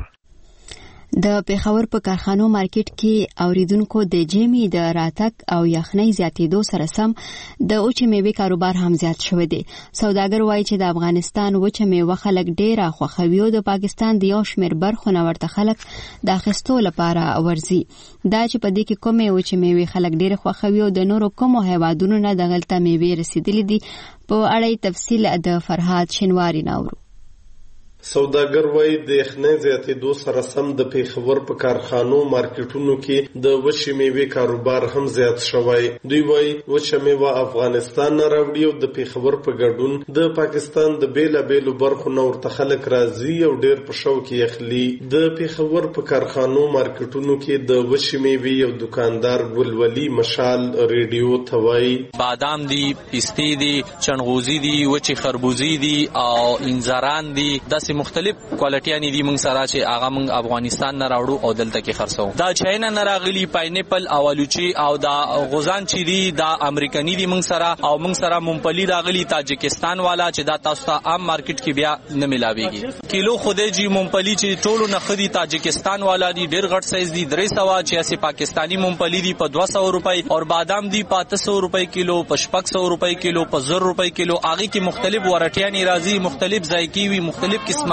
د پیښور په کارخانو مارکیټ کې اوریدونکو د جیمی د راتک او یخنۍ زیاتېدو سره سم د اوچې میوې کاروبار هم زیات شوی دی. سوداګر وایي چې د افغانستان اوچې میوه خلک ډېره خوښوي او د پاکستان د یو شمېر برخو نه ورته خلک د اخیستو لپاره ورځي. دا چې په دې کې کومې اوچې میوې خلک ډېر خوښوي او د نورو کومو هیوادونو نه دغلته میوې رسیدلې دي په اړه تفصیل د فرهاد شینواری ناورو. سوداګر وایي د یخنۍ زیاتېدو سره سم د پیښور په کارخانو مارکیټونو کې د وچې میوې کاروبار هم زیات شوی. دوی وایي وچه میوه افغانستان نه راوړي او د پیښور په ګډون د پاکستان د بیلابیلو برخو نه ورته خلک راځي او ډېر په شوق یې اخلي. د پیښور په کارخانو مارکیټونو کې د وچې میوې یو دکاندار ګلولي مشال ریډیو ته وایي بادام دي، پستې دي، چنغوزي دي، وچې خربوزي دي او انځران دي. داسې مختلف کوالټیانې دي موږ سره چې هغه موږ افغانستان نه راوړو او دلته کې خرڅو. دا چاینا نه راغلي پاینیپل او الوچي او دا غوزان چې دي دا امریکایي دي موږ سره او موږ سره مونپلی راغلي تاجکستان والا چې دا تاسو ته عام مارکیټ کې بیا نه ملاويږي. کیلو خوده جی مونپلی چې ټولو نه خدي تاجکستان والا دي ډېر غټ سایز دي درې سوه چې پاکستانی مونپلی دي په دوه سوه روپۍ او بادام دي په اته سوه روپۍ کیلو په شپږ سوه روپۍ کیلو په زر روپۍ کیلو. هغه کې مختلف ورټیانې راځي مختلف ذایقې وي مختلف قسمه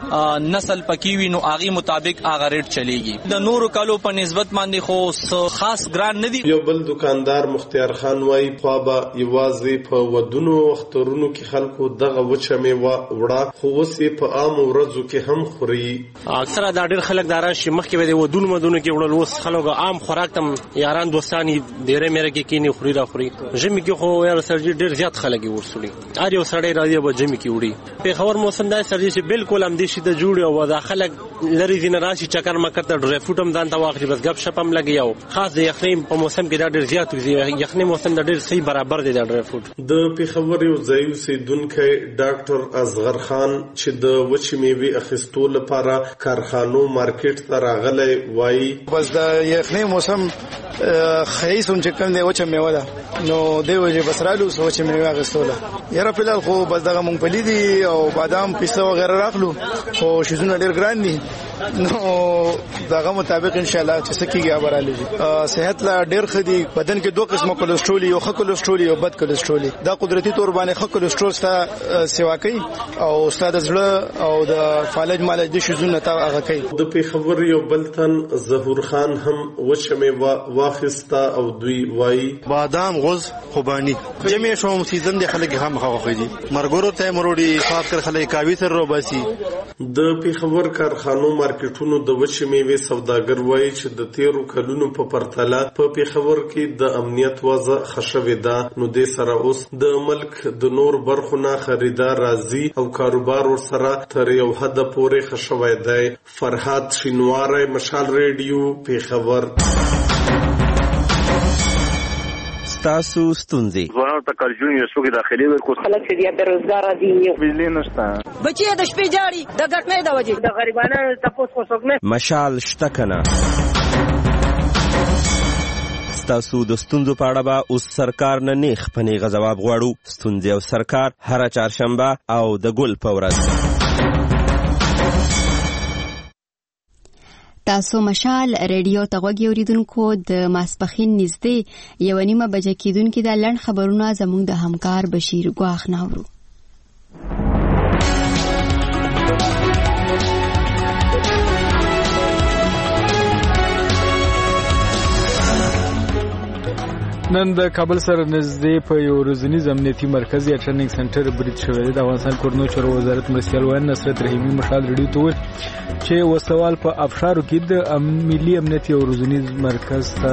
نسل پکې وي نو هغه مطابق هغه ریټ چلیږي. د نورو کالو په نسبت باندې خو خاص ګران نه دي. یو بل دکاندار مختار خان وایي خوابه یوازې په ودونو وختونو کې خلکو دغه وچه میوه وړه خو اوس په عام ورځو کې هم خوري. اکثره دا ډېر خلک دا راشي مخکې به د ودونو مدونو کې وړل اوس خلک عام خوراک تم یاران دوستانی ډېرې مېره کې کینی خوري را خوري. ژمي کې خو یار سرجی ډېر زیات خلک ورسولي هر یو سړی راځي به ژمي کې وړي. په خبر موسم دا سرجی چې بالکل هم دي شي د جوړ او دا خلک لري دین راشي چکر مکر ته ډرای فوټ هم ځان ته واخلي بس غب شپ هم لګي او خاص د یخنۍ په موسم کې دا ډېر زیات وي. یخنۍ موسم دا ډېر صحیح برابر دی دا ډرای فوټ. د پیښور یو ځای اوسیدونکی ډاکټر اصغر خان چې د وچې میوې اخیستو لپاره کارخانو مارکیټ ته راغلی وایي بس د یخنۍ موسم خیسون چې کوم دی وچه میوه ده نو دی وجه بس رالو سو وچه میوه اخیستوله یاره فلال خو بس دغه مونږ پلی دي او بادام پسته وغیره راخلو خو شیزونه ډېر ګران دي نو دغه مطابق ان شاء الله چې سکیږي ابراله صحت لا ډېر خدي بدن کې دوه قسمه کولېسترول یو ښه کولېسترول یو بد کولېسترول دا قدرتي تور باندې ښه کولېسترول ستا سیوا کوي او استاد زړه او د فالج مالج د شیزونه تا هغه کوي. د پیښور یو بل تن ظهور خان هم وچه میوه واخیستا او دوی وایي بادام غوز خوبانی جمعې شوم سیزن د خلک هم خوښوي دي مرګورو ته مروړي خاص کر خلک کاوي تر روباسي. د پیښور کارخانو مارکیټونو د وچې میوې سوداګر وایي چې د تیرو کلونو په پرتله په پیښور کې د امنیت وضع ښه شوې ده نو دې سره اوس د ملک د نور برخو نه خریدار راځي او کاروبار ورسره تر یو حده پورې ښه شوی دی. فرهاد شینواری مشال ریډیو پیښور. تاسو ستونزې ځوانانو ته کارجون یو څوک داخلي ورکو خلک چې بیا بیروزګار دي بجلی نشته بچي د شپې جاړي د ګټنې د وجې د غریبانو تاسو کو څوک نه مشال شته کنه ستاسو د ستونزو په اړه به اوس سرکار نه نیغ په نیغه ځواب غواړو. ستونزې او سرکار هره چهارشنبه او د ګل په ورځ. تاسو مشال ریډیو ته غوږ اوریدونکو د ماسپخین نږدې یو نیمه بجه کېدونکې د لنډ خبرونه زموږ د همکار بشیر ګواخ ناورو. نن د کابل سره نږدې په یو ورځنیز امنیتي مرکز یا ټریننګ سنټر برید شوی دی. د افغانستان کورنیو چارو وزارت مرستیال ویان نصرت رحیمي مشال ریډیو ته وویل چې وسوال په افشارو کې د ملي امنیت یو ورځنیز مرکز ته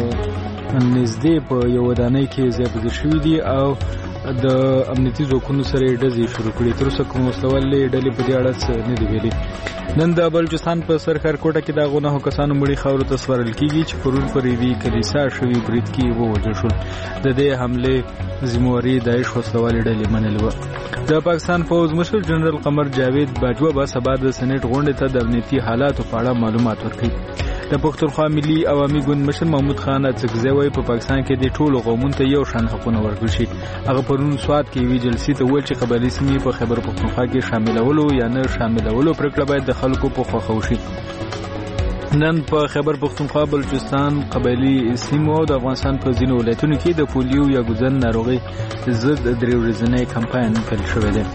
نږدې په یو ودانۍ کې ځای پر ځای شوي دي او د امنیتي ځواکونو سره یې ډزې شروع کړې. تر اوسه کوم وسلوالې ډلې په دې اړه څه نه دي ویلي. نن د بلوچستان په سر خرکوټه کې د غونهو کسانو مړي خاورو ته سپارل کېږي چې پرون پر یوې کلیسا شوي برید کې ووژل شول. د دې حملې ذمهواري داعش وسلوالې ډلې منلې وه. د پاکستان پوځ مشر جنرال قمر جاوید باجوه به سبا د سېنیټ غونډې ته د امنیتي حالاتو په اړه معلومات ورکوي. د پښتونخوا ملي عوامي ګوند مشر محمود خان اڅکزی وایي په پاکستان کې د ټولو قومونو ته یو شان حقونه ورکړل شي. هغه پرون سوات کې یوې جلسې ته وویل چې قبایلي سیمې په خیبر پښتونخوا کې شاملولو یا نه شاملولو پرېکړه باید د خلکو په خوښه وشي. نن په خیبر پښتونخوا، بلوچستان، قبایلي سیمو او د افغانستان په ځینو ولایتونو کې د پولیو یا ګوزن ناروغۍ ضد درې ورځنی کمپاین پیل شوی دی.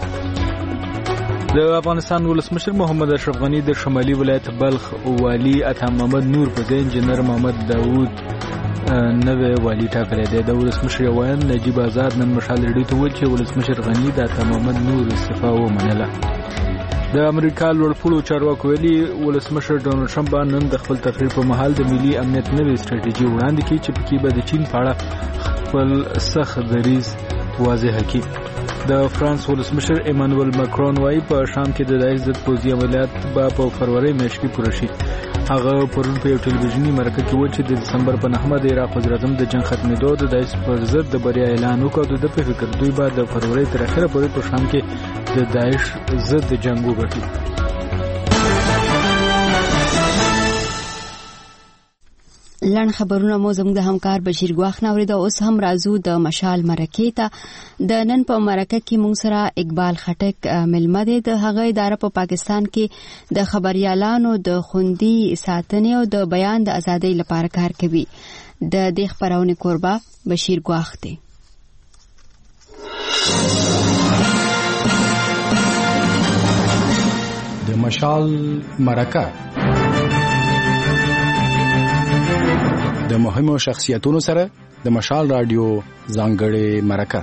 د افغانستان ولسمشر محمد اشرف غني د شمالي ولایت بلخ والي عطا محمد نور په ځای انجینر محمد داوود نوی والي ټاکلی دی. د ولسمشر ویان نجیب آزاد نن مشال ریډیو ته وویل چې ولسمشر غني د عطا محمد نور استعفا ومنله. د امریکا لوړپوړو چارواکو ویلي ولسمشر ډونالډ ټرمپ به نن د خپل تقریر په مهال د ملي امنیت نوې ستراتیژي وړاندې کړي چې پکې به د چین په اړه خپل سخت دریځ واضح کړي. د فرانس ولسمشر ایمانوئل ماکرون وایي په شام کې د داعش ضد پوځي عملیات به په فروری میاشت کې پوره شي. هغه پرون په یو ټلویزیوني مرکه کې وویل چې د دسمبر په نهمه د عراق وزیراعظم د جنګ ختمېدو د داعش پر ضد د بریا اعلان وکړ او د ده په فکر دوی به د فروری تر اخره پورې په شام کې د داعش ضد جنګ وګټي. لړن خبرونه مو زموږ د همکار بشیر ګواخ ناورید. اوس هم راځو د مشال مرکې ته. د نن په مرکه کې موږ سره اقبال خټک ملمه دی. د هغه اداره په پاکستان کې د خبريالانو د خوندي ساتنې او د بیان د ازادۍ لپاره کار کوي. د دې خبرونه کوربه بشیر ګواخ دی. د مشال مرکه د مهمو شخصیتونو سره د مشال رادیو ځانګړې مرکه.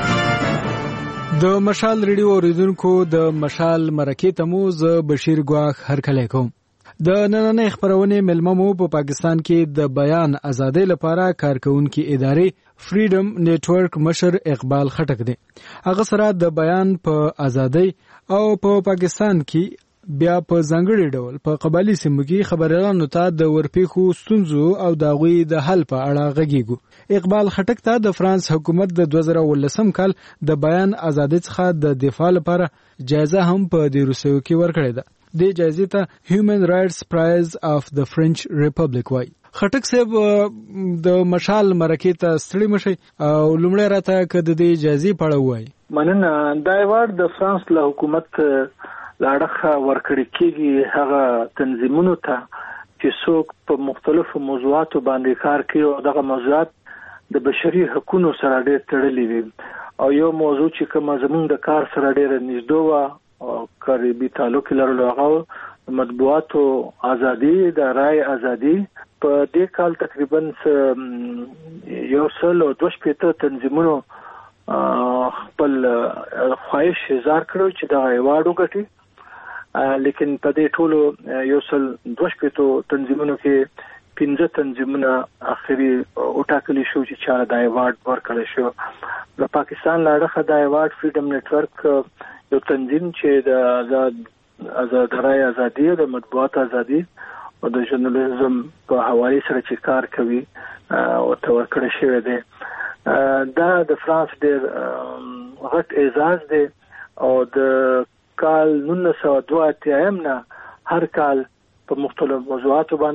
د مشال رادیو اوریدونکو د مشال مرکې ته مو ز بشیر ګواخ هرکلی کوم. د نننۍ خبرونې ملمه مو په پاکستان کې د بیان ازادۍ لپاره کارکونکو ادارې فریډم نیټورک مشر اقبال خټک دی. هغه سره د بیان په ازادۍ او په پاکستان کې بیا په ځانګړي ډول په قبایلي سیمو کې خبريالانو ته د ورپېښو ستونزو او د هغوی د حل په اړه غږیږو. اقبال خټک ته د فرانس حکومت د دوه زره اوولسم کال د بیان ازادۍ څخه د دفاع لپاره جایزه هم په دې روسیو کې ورکړې ده. د جایزې ته هیومن رائټس پرایز اف د فرنچ ریپبلیک وای. خټک صاحب د مشال مرکې ته ستړي مشي او لومړی راته که د دې جایزې په اړه وایي. مننه. دا ایوارډ د فرانس له حکومت لاړخه ورکړی کېږي هغه تنظیمونو ته چې څوک په مختلفو موضوعاتو باندې کار کوي او دغه موضوعات د بشري حقوقو سره ډېر تړلي وي او یو موضوع چې کوم زموږ د کار سره ډېر نږدې و او قریبي تعلق لرلو هغه مطبوعاتو ازادي د رای ازادي. په دې کال تقریبا یو سل او دوه شپېته تنظیمونو خپل خواهش اظهار کړو چې دا ایوارډ وګټي. لیکن په دې ټولو یو سل دوه شپېتو تنظیمونو کې پنځه تنظیمونه اخري وټاکلي شو چې چاله دا ایوارډ ورکړل شو. د پاکستان لاړخه دا ایوارډ فریډم نیټورک یو تنظیم چې د آزاد آزاد رای ازادي د مطبوعات ازادي او د ژورنالیزم په حواله سره چې کار کوي او ته ورکړل شوی دی. دا د فرانس ډېر غټ اعزاز دی او د کال نولس سوه دوه اتیا نه هر کال په مختلف موضوعاتو باندې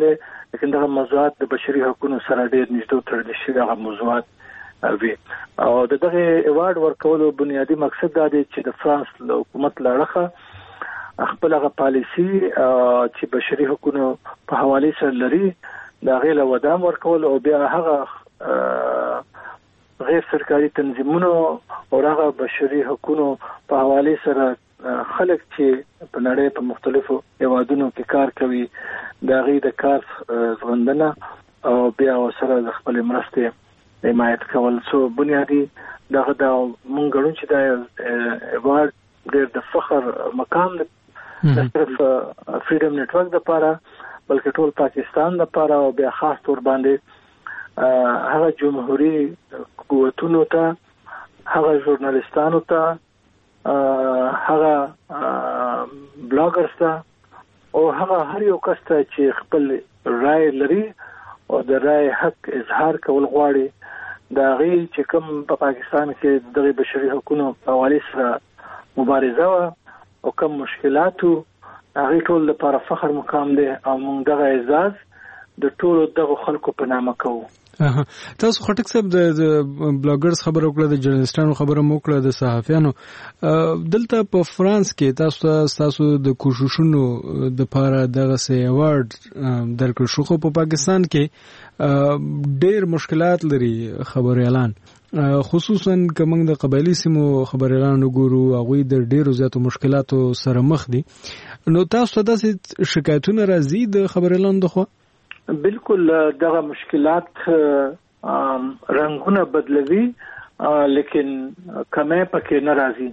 لیکن دا موضوعات د بشري حقوقو سره ډېر نږدې تړل شوي هغه موضوعات وي. او دغه ایوارډ ورکولو بنیادی مقصد دا دی چې د فرانس له حکومت لړخه خپل هغه پالیسی چې بشري حقوقو په حواله سره لري دا غیله ودام ورکول او بیا هغه غیر سرکاري تنظیمونو او هغه بشري حقوقو په حواله سره خلک چې په نړۍ په مختلفو هیوادونو کې کار کوي دا غي د کار ځوندنه او بیا سره د خپل مرسته حمایت کول. سو بنیادی دغه دا مونږ غواړو چې دا ایوارډ ډېر د فخر مقام د صرف فریډم نتورک د لپاره بلکې ټول پاکستان د لپاره او بیا خاص تور باندې هغه جمهوریت قوتونو ته هغه ژورنالیستانو ته هغه بلاګرز ته او هغه هر یو کس ته چې خپل رائے لري او د رائے حق اظهار کول غواړي دا غي چې کوم په پاکستان کې د بشري حقوقو په حواله سره مبارزه او کوم مشکلاتو هغه ټول لپاره فخر مقام دی او موږ دغه اعزاز د ټولو دغه خلکو په نامه کوو. تاسو خټک صاحب د بلاګرز خبرو کړه د جرنالستانو خبرو مو کړه د صحافیانو دلته په فرانس کې تاسو تاسو د کوششونو د لپاره دغه سي ایوارډ درکړ شو خو په پاکستان کې ډېر مشکلات لري خبر اعلان خصوصا کوم د قبایلی سیمو خبر اعلان وګورو هغه د ډېرو زیاتو مشکلاتو سره مخ دي. نو تاسو د شکایتونو راځي د خبر اعلان دغه بالکل دغه مشکلات رنگونه بدلوي لیکن کمه پکې ناراضي.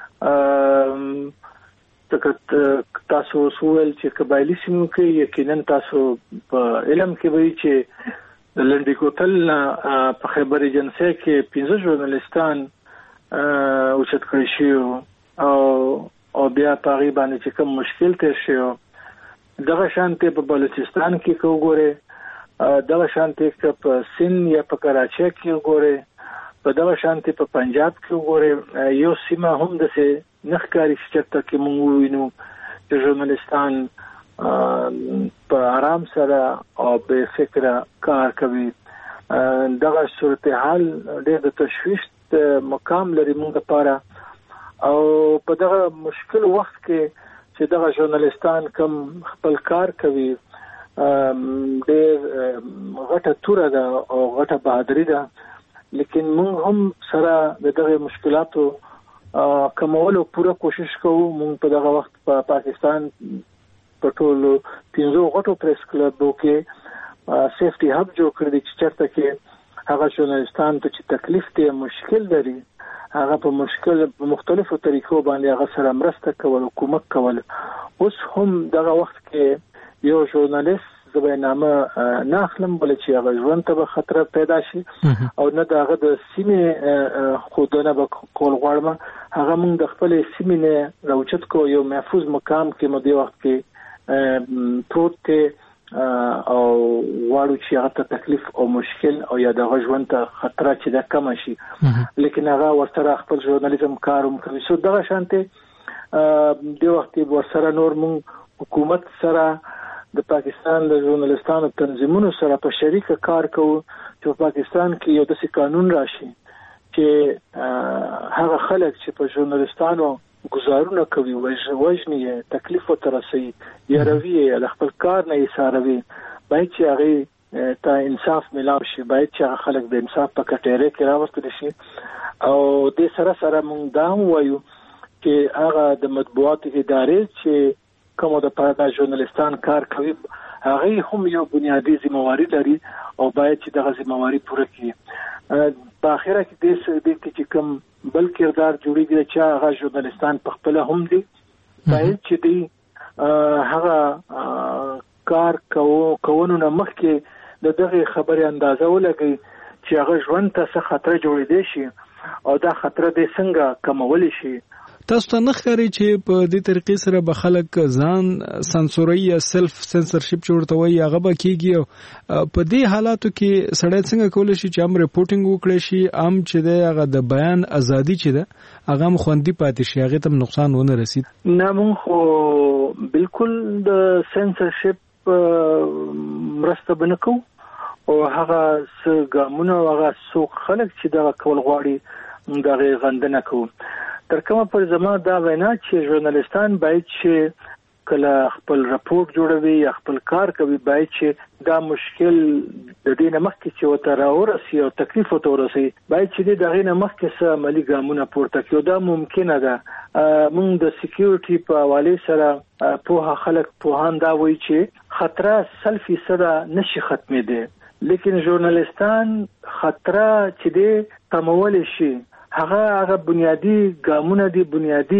تاسو سوال چې قبایلی سیمو کې یقینا تاسو په علم کې وایي چې د لنډی کوتل په خبر ایجنسی کې پنځه ژورنالیستان اوچت کړی شو او او بیا په غیبه باندې چې کوم مشکل تیر شو دغه شانته په بلوچستان کې کوګوره دغه شانته په سند یا په کراچۍ کې وګوره په دغه شانته په پنجاب کې وګوره یو سیمه هم د سه نخکاری چې تک مونږ وینو چې ژورنالیستان په آرام سره او په فکر کار کوي. دغه صورتحال ډېر د تشویش مقام لري موږ لپاره او په دغه مشکل وخت کې چې دغه ژورنالیستان کم خپل کار کوي ډېر غټه توره ده او غټه بهادری ده لیکن موږ هم سره د دغه مشکلاتو کمولو پوره کوشش کوو. موږ په دغه وخت په پاکستان په ټولو پنځو غټو پریس کلبو کې سیفټي هب جوړ کړی چې چرته کې هغه ژورنالیستان ته چې تکلیف دی مشکل لري هغه په مشکل په مختلفو طریقو باندې هغه سره مرسته کول او کومک کول. اوس هم دغه وخت کې یو ژورنالیست زبینامه نه اخلم بل چې هغه ژوند ته به خطر پیدا شي او نه دغه د سیمې خودونه به کول غواړم هغه موږ د خپل سیمې نه راوچت کو یو محفوظ مقام کې مو دی وخت کې پروت ته او واړو چې هغه ته تکلیف او مشکل او یا د ژوند ته خطر چې د کم شي لیکن هغه ورسره خپل ژورنالیزم کاروم کوي. سو دغه شانته دی وخت ورسره نور موږ حکومت سره د پاکستان د ژورنالیستانو تنظیمونو سره په شریکه کار کوو چې په پاکستان کې یو داسې قانون راشي چې هغه خلک چې په ژورنالیستانو گزارونه کوي وژني تکلیف او ترسي یا روي یا خپل کار نه ایثاروي باید چې هغه ته انصاف ملاو شي باید چې هغه خلک د انصاف په کټیره کې راوستل شي او د سره سره مونږ دا وایو چې هغه د مطبوعات ادارې چې کومه د پاره ژورنالیستان کار کوي هغه هم یو بنیادی ذمہواری لري او باید چې دغه ذمہواری پوره کړي. په اخره کې د دې چې کوم بل کردار جوړیږي چې هغه ژورنالیستان په خپل هم دي باید چې دی هغه کار کوو کوونو نه مخکې د دغه خبرې اندازه ولګي چې هغه ژوند ته څه خطر جوړېدي شي او دا خطر دې څنګه کمول شي. تاسو ته نه ښکاري چې په دې طریقې سره به خلک ځان سانسوري یا سلف سنسرشپ جوړته وي هغه به کېږي په دې حالاتو کې سړی څنګه کولی شي چې هم ریپورټینګ وکړي شي هم چې دی هغه د بیان ازادي چې ده هغه هم خوندي پاتې شي هغې ته نقصان ونه رسید؟ نه مونږ خو بالکل د سنسرشپ مرسته بنکو او هغه څه ګامونه او هغه څوک خلک چې دا کول غواړي دغه غندنه کوو. تر کومه پر زما دا وینا چې ژورنالیستان باید چې کله خپل راپورټ جوړوي یا خپل کار کوي باید چې دا مشکل د دې نه مخکې چې وته راورسي او تکلیف وته ورسي باید چې دغه نه مخکې څه عملی ګامونه پورته کړي. دا ممکنه ده. موږ د سکیورټي په حواله سره په خلک پوهان دا وایي چې خطر سل فیصد نشي ختمېده لیکن ژورنالیستان خطر چې دې کمول شي هغه هغه بنیادی ګامونه دي بنیادی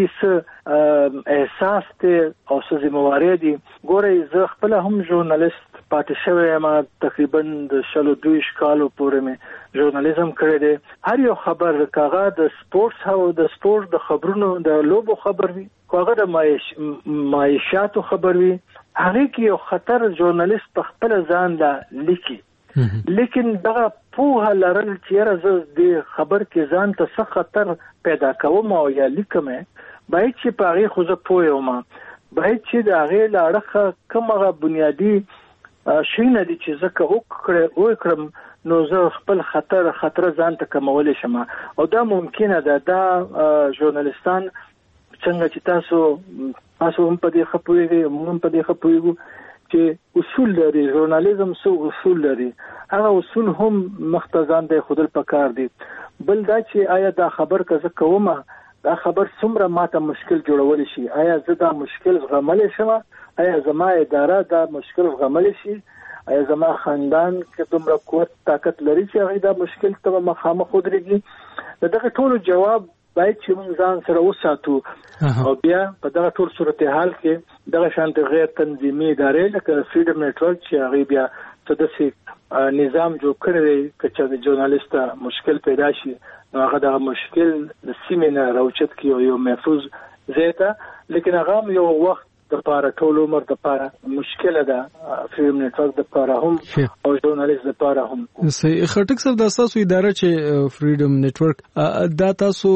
څه احساس ته او څه ذمہواری دي. ګورې زه خپل هم ژورنالیست پاتې شوی یم تقریبا د شلو دویش کالو پورې مې ژورنالیزم کړی دی. هر یو خبر کاغه د سپورتس او د سپورت د خبرونو د لوبو خبر وي کاغه د معیش معیشاتو خبر وي هغه کې یو خطر ژورنالیست په خپل ځان لا لیکي لیکن دغه په لرل چې راز د خبر کې ځان ته څه خطر پیدا کوم او یا لیکم باید چې په هغه خو زه پوهیم باید چې د هغه لاړه کومه بنیادی شي نه دي چې زکه وکړه او کړم نو زه خپل خطر خطر ځان ته کمول شم او دا ممکنه ده. دا ژورنالیستان څنګه چې تاسو تاسو هم په دې خپويږئ هم په دې خپويږو چې اصول لري. ژورنالیزم سو اصول لري هغه اصول هم مختزان دی خودل پکار دي. بل دا چې آیا دا خبر که زه کومه دا خبر څومره ماته مشکل جوړول شي آیا زه دا مشکل زغمل شم آیا زما اداره دا مشکل زغمل شي آیا زما خاندان کې دومره قوت طاقت لري چې هغه دا مشکل ته مخامخ ودرېږي. دغه ټول جواب باید چې موږ ځان سره وساتو او بیا په دغه ټول صورتحال کې دغه شانت غیر تنظیمي ادارې لکه فریډم نتورک چې هغه بیا تدسي نظام جوړ کړی چې د ژورنالیست مشکل پیدا شي نو هغه د مشکل د سیمه نه راوچت کیو یو محفوظ زیاته لیکن هغه یو وخت د پاره ټول عمر د پاره مشکله ده فریډم نتورک د پاره هم او ژورنالیست د پاره هم. صحیح. خټک صاحب د تاسو اداره چې فریډم نتورک دا تاسو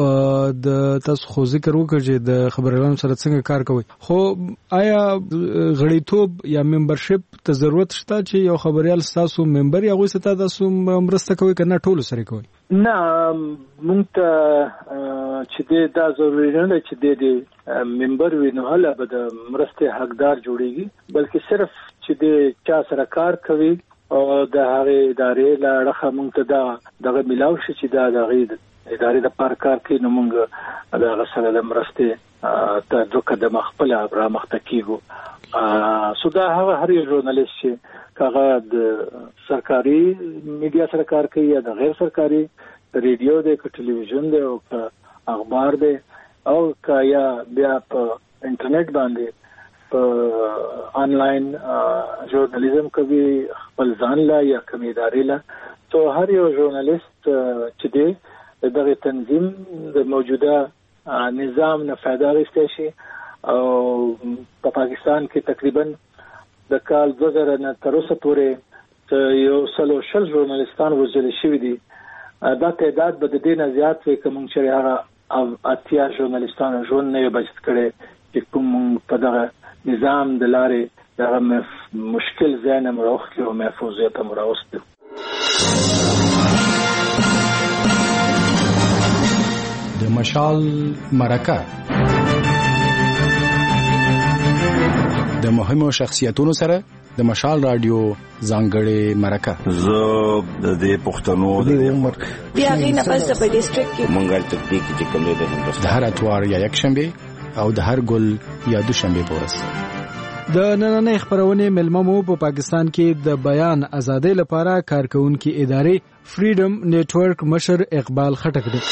د تاسو خو ذکر وکړ چې د خبرونو سره څنګه کار کوي خو آیا غړیتوب یا ممبرشپ ته ضرورت شته چې یو خبريال تاسو ممبر یا غوښته ستاسو تاسو مرسته کوي کنه ټول سره کوي؟ نه مونږ ته چې دا ضروري نه چې د ممبر وینو هله به د مرسته حقدار جوړيږي بلکې صرف چې د چا سره کار کوي او د هغه ادارې لاره مونږ ته دا دغه ملاو شي چې دا دغه ادارې د پار کار کوي نو مونږ دا غسل د مرسته ته دوه قدم خپل را مخته کیږو. سو دا هغه هر یو ژورنالیست چې کاغه د سرکاري میډیا سره کار کوي یا د غیر سرکاري ریډیو دی که ټلویزیون دی او که اخبار دی او که یا بیا په انټرنیټ باندې په آنلاین ژورنالیزم کوي خپل ځان لا یا کوم ادارې لا تو هر یو ژورنالیست چې دی دغه تنظیم د موجوده نظام نه فائدہ اخیستی شي او په پاکستان کې تقریبا د کال دوه زره نه تر اوسه پورې یو سلو شل ژورنالیستان وژل شوي دي. دا تعداد به د دې نه زیات وي که موږ چې هغه اتیا ژورنالیستانو ژوند نه وي بچت کړی چې کوم په دغه نظام د لارې دغه مشکل ځای نه مو راوښتي او محفوظیت مو راوستي. د مشال مرکه د مهمو شخصیتونو سره د مشال رادیو ځانګړې مرکه. زه د دې پښتنو د عمر بیا غینه پس په ډیسټریکټ کې منګل تکنیکی چې کوم دی د هندوستان د هر اتوار یا یک شنبه او د هر ګل یا دوشنبه پورس. د نننۍ خبرونه ملممو په پاکستان کې د بیان ازادۍ لپاره کارکونکو ادارې فریډم نتورک مشر اقبال خټک دی.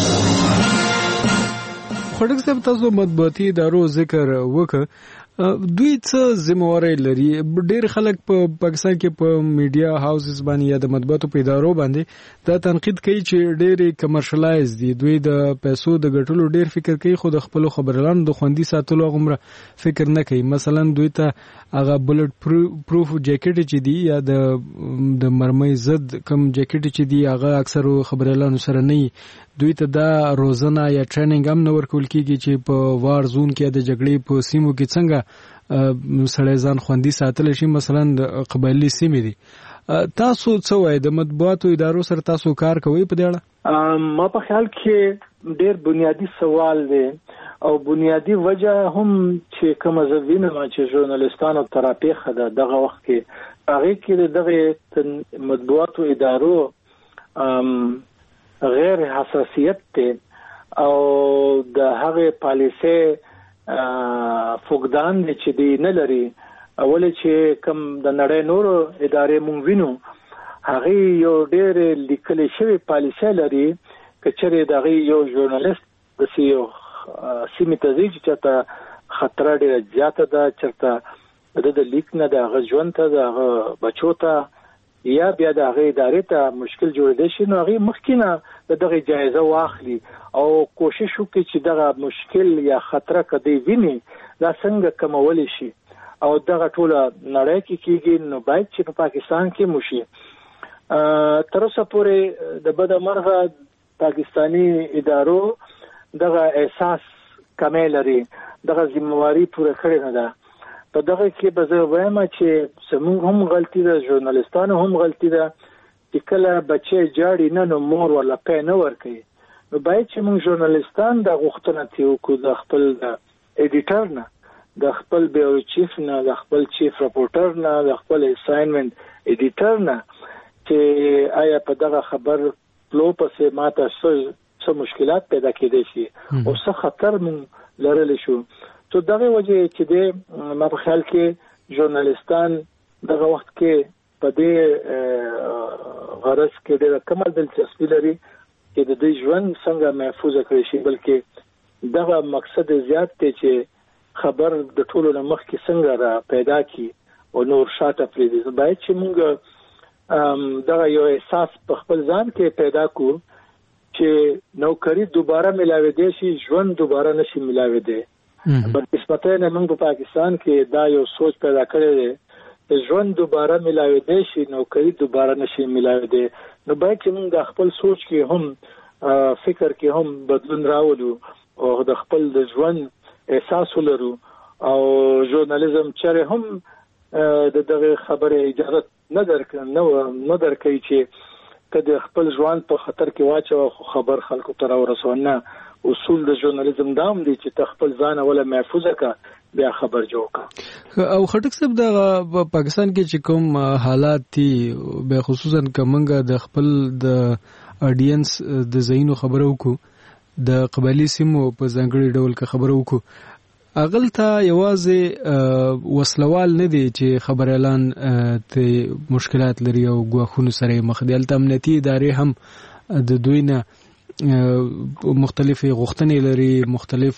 خټک صاحب تاسو مطبوعاتي ادارو ذکر وکړ دوی څه ذمہواری لري؟ ډېر خلک په پاکستان کې په میډیا هاوسز باندې یا د مطبوعاتو په ادارو باندې دا تنقید کوي چې ډېر کمرشلایز دي. دوی د پیسو د ګټلو ډېر فکر کوي خو د خپل خبرلانو د خوندي ساتلو غومره فکر نه کوي. مثلا دوی ته هغه بلټ پروف جاکټ چې دی یا د د مرمۍ ضد کم جاکټ چې دی هغه اکثر خبرلانو سره نه. دوی ته دا روزنه یا ټریننګ هم نه ورکول کیږي چې په وار زون کې د جګړې په سیمو کې څنګه سړی ځان خوندي ساتل شي. مثلا د قبایلی سیمې دي، تاسو څه وایي د مطبوعاتو ادارو سره تاسو کار کوئ په دې اړه؟ ما په خیال کې ډېر بنیادی سوال دی او بنیادی وجه هم چې کومه زوینه ما چې ژورنالستانو تراپیخه ده دغه وخت کې هغه کې دغه مطبوعاتو ادارو غیر حساسیت ته او د هغه پالیسي فقدان چې دی نه لري. اول چې کوم د نړۍ نورو ادارې مونږ وینو هغه یو ډېر لیکل شوی پالیسي لري کچره دغه یو ژورنالیست د سیو سیمه ته چې ته خطر ډېر زیاته ده چرته د لیک نه د غژوند ته د بچو ته یا بیا د هغه ادارې ته مشکل جوړ شي نو هغه مخکینه دغه جایزه واخلي او کوشش وکړي چې دغه مشکل یا خطر کدی ویني دا څنګه کمول شي او دغه ټوله نړۍ کې کېږي نو باید چې په پا پاکستان کې موشي. تر اوسه پورې د بدمرغه پاکستانی ادارو دغه احساس کمی لري، دغه ذمہواری پوره کړې نه ده. په دغه کې به زه وایم چې زموږ هم غلطي ده، ژورنالستانو هم غلطي ده چې کله بچي جاړي نه نو مور ولا پې نه ورکوي. نو باید چې موږ ژورنالستان د غوښتنه تیو کو د خپل ایډیټر نه، د خپل بیورو چیف نه، د خپل چیف رپورټر نه، د خپل اساینمنت ایډیټر نه چې آیا په دغه خبر فلو پسې ماته څه مشکلات پیدا کېدای شي او څه خطر مونږ لرلی شو. تو دغه وجه چې د ما په خیال کې ژورنالستان دغه وخت کې په دې غرض کې ډېر کم دلچسپي لري چې د دې ژوند څنګه محفوظ کړي شي، بلکې دغه مقصد زیات دی چې خبر د ټولو مخ کې څنګه را پیدا کی او نور شاته پریږدي. باید چې موږ دغه یو احساس په خپل ځان کې پیدا کو چې نوکری دوباره ملاوي دي شي، ژوند دوباره نشي ملاوي دي. بدقسمتۍ نه موږ په پاکستان کې دا یو سوچ پیدا کړی دی چې ژوند دوباره ملاوي دي شي، نوکری دوباره نشي ملاوي دي. نو باید چې موږ د خپل سوچ کې هم فکر کې هم بدلون راولو او د خپل د ژوند احساس ولرو او ژورنالیزم چره هم د دغه خبره اجازه نه درکړي نه درکړي چې کله خپل ژوند په خطر کې واچو خبر خلکو ته ورسونه. اصول د ژورنالیزم دام دي چې تخپل ځان ولا محفوظه کا بیا خبر جوړ کا. او خټک صاحب د پاکستان کې چې کوم حالات دي به خصوصا کومنګ د خپل د اډینس د زینو خبرو کو د قبایلی سیمو په ځانګړي ډول کې خبرو کو اغل ته یوازې وسلوال نه دي چې خبر اعلان ته مشکلات لري او غواخونو سره مخ دي، البته امنیتي ادارې هم د دوی نه مختلفې غوښتنې لري، مختلف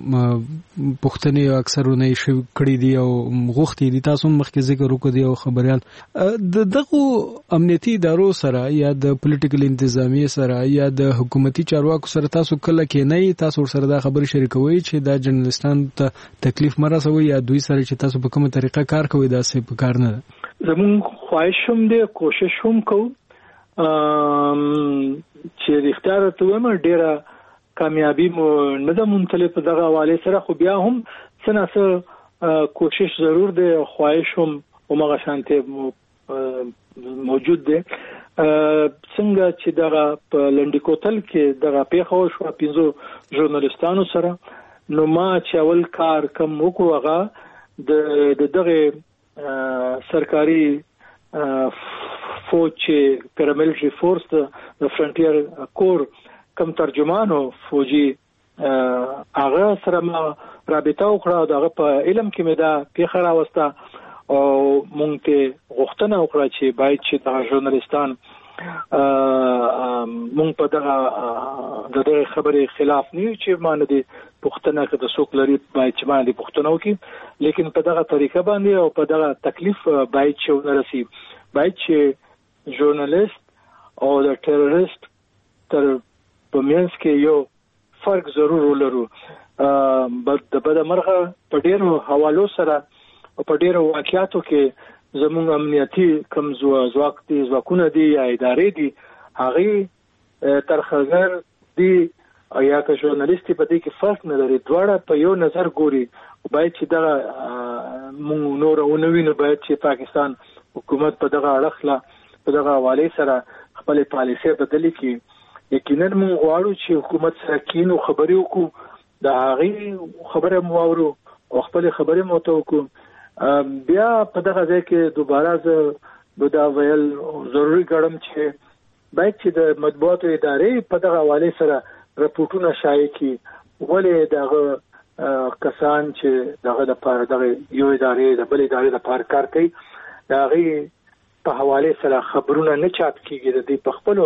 پوښتنې اکثرونه شي کړې دي او غوښتي دي. تاسو مخکې ذکر وکړ دی او خبريال د دغه امنیتي ادارو سره یا د پولیټیکل انتظامی سره یا د حکومتي چارواکو سره تاسو کله کې نه تاسو سره دا خبرې شریکوي چې دا جرنالستان ته تکلیف مرسوي یا دوی سره چې تاسو په کومه طریقه کار کوي دا څه په کار نه ده؟ زمون خواهش هم دی، کوشش هم کوو چې اختیار ته وایم ډیره کامیابی مو نه ده مونتلې په دغه حواله سره، خو بیا هم څنګه څه کوشش ضرور دی، خواهش هم همغه شانته موجود دی. څنګه چې دغه په لنډی کوتل کې دغه پیښه وشوه پنځو ژورنالستانو سره، نو ما چې اول کار کوم وکړو هغه د دغه سرکاري فوج چې پیراملټری فورس د فرنټیر کور کم ترجمانو فوجي هغه سره ما رابطه وکړه، دغه په علم کې مې دا پیښه راوسته او مونږ ته غوښتنه وکړه چې باید چې د ژورنالستان مونږ په دغه د دغه خبرې خلاف نه چې باندې پښتنه کې د څوک لري باید چې باندې پښتنه وکړي، لیکن په دغه طریقه باندې او په دغه تکلیف باید چې ونرسي. باید چې ژورنالیست او د ټیرریست تر په منځ کې یو فرق ضرور ولرو. د بدمرغه په ډیرو حوالو سره او په ډیرو واقعاتو کې زموږ امنیتي کم ځواک دي، ځواکونه دي یا ادارې دي، هغه ترخګر دي یا که ژورنالیست په دې کې فرق نه لري، دواړه په یو نظر ګوري. باید چې دا موږ نور ونوینو باید چې پاکستان حکومت په دغه اړه په دغه حواله سره خپل پالیسي بدلی کړي. یقینا موږ غواړو چې حکومت سره کینو خبرې وکړو د هغه خبره مو اورو او خپل خبرې مو ته وکړو. بیا په دغه ځای کې دوباره زه دا ویل ضروري ګڼم چې باید چې د مطبوعاتو ادارې په دغه حواله سره راپورټونه شایع کړي ولې دغه کسان چې دغه د پاره دغه یو ادارې د بل ادارې د پاره کار کوي دغه په حواله سره خبرونه نه چاپ کیږي د دې په خپل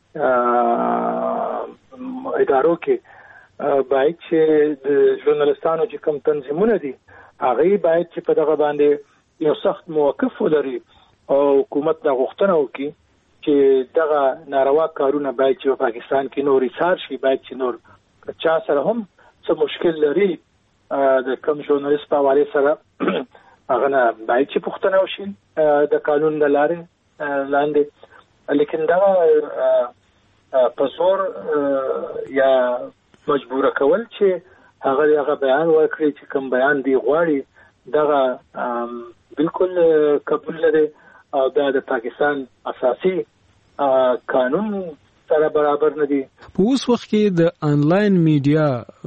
ادارو کې باید چې د ژورنالستانو چې کوم تنظیمونه دي هغه باید چې په دغه باندې یو سخت موقف ولري او حکومت د غوښتنه وکړي چې دغه ناروا کارونه باید چې په پاکستان کې نور ایثار شي باید چې نور چا سره هم څه مشکل لري د کوم ژورنالیست په حواله سره هغه نه باید چې پوښتنه وشي د قانون د لارې لاندې لیکن دا په زور یا مجبور کول چې هغه هغه بیان ورکړي چې کوم بیان دی غواړي دغه بالکل قبول لري او دا د پاکستان اساسي قانون سره برابر نه دي. په اوس وخت کې د انلاین میډیا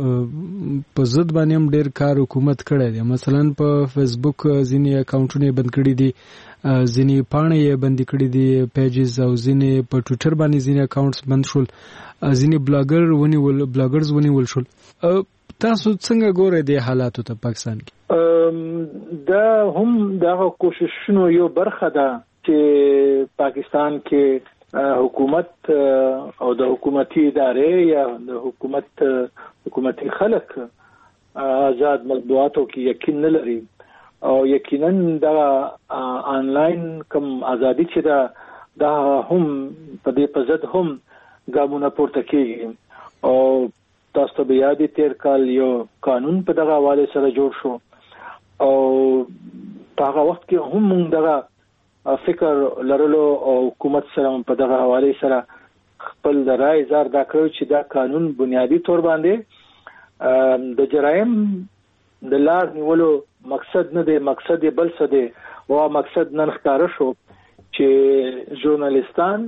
په ضد باندې هم ډېر کار حکومت کړی دی. مثلا په فیسبوک ځینې اکاونټونه بند کړي دي، ځینې پاڼې یې بند کړي دي پیجز، او ځینې په ټویټر باندې ځینې اکاونټس بند شول، ځینې بلاګر ونیول بلاګرز ونیول شول. تاسو څنګه ګورئ د حالاتو ته پاکستان کې؟ دا هم دغه کوششونو یو برخه ده چې پاکستان کې حکومت او د حکومتي ادارې یا د حکومت حکومتي خلک آزاد مطبوعاتو کې یقین نه لري او یقینا دا آنلاین کوم ازادي چې دا دا هم په دې په ضد هم ګامونه پورته کوي. او تاسو ته بیا د تیر کال یو قانون په دغه حواله سره جوړ شو او په هغه وخت کې هم موږ دغه فکر لرلو او حکومت سره په دغه حواله سره خپل د رائے اظهار دا کړو چې دا قانون بنیادی تور باندې د جرایم د لار نیولو مقصد نه دی، مقصد یې بل څه دی او مقصد نن ښکاره شو چې ژورنالستان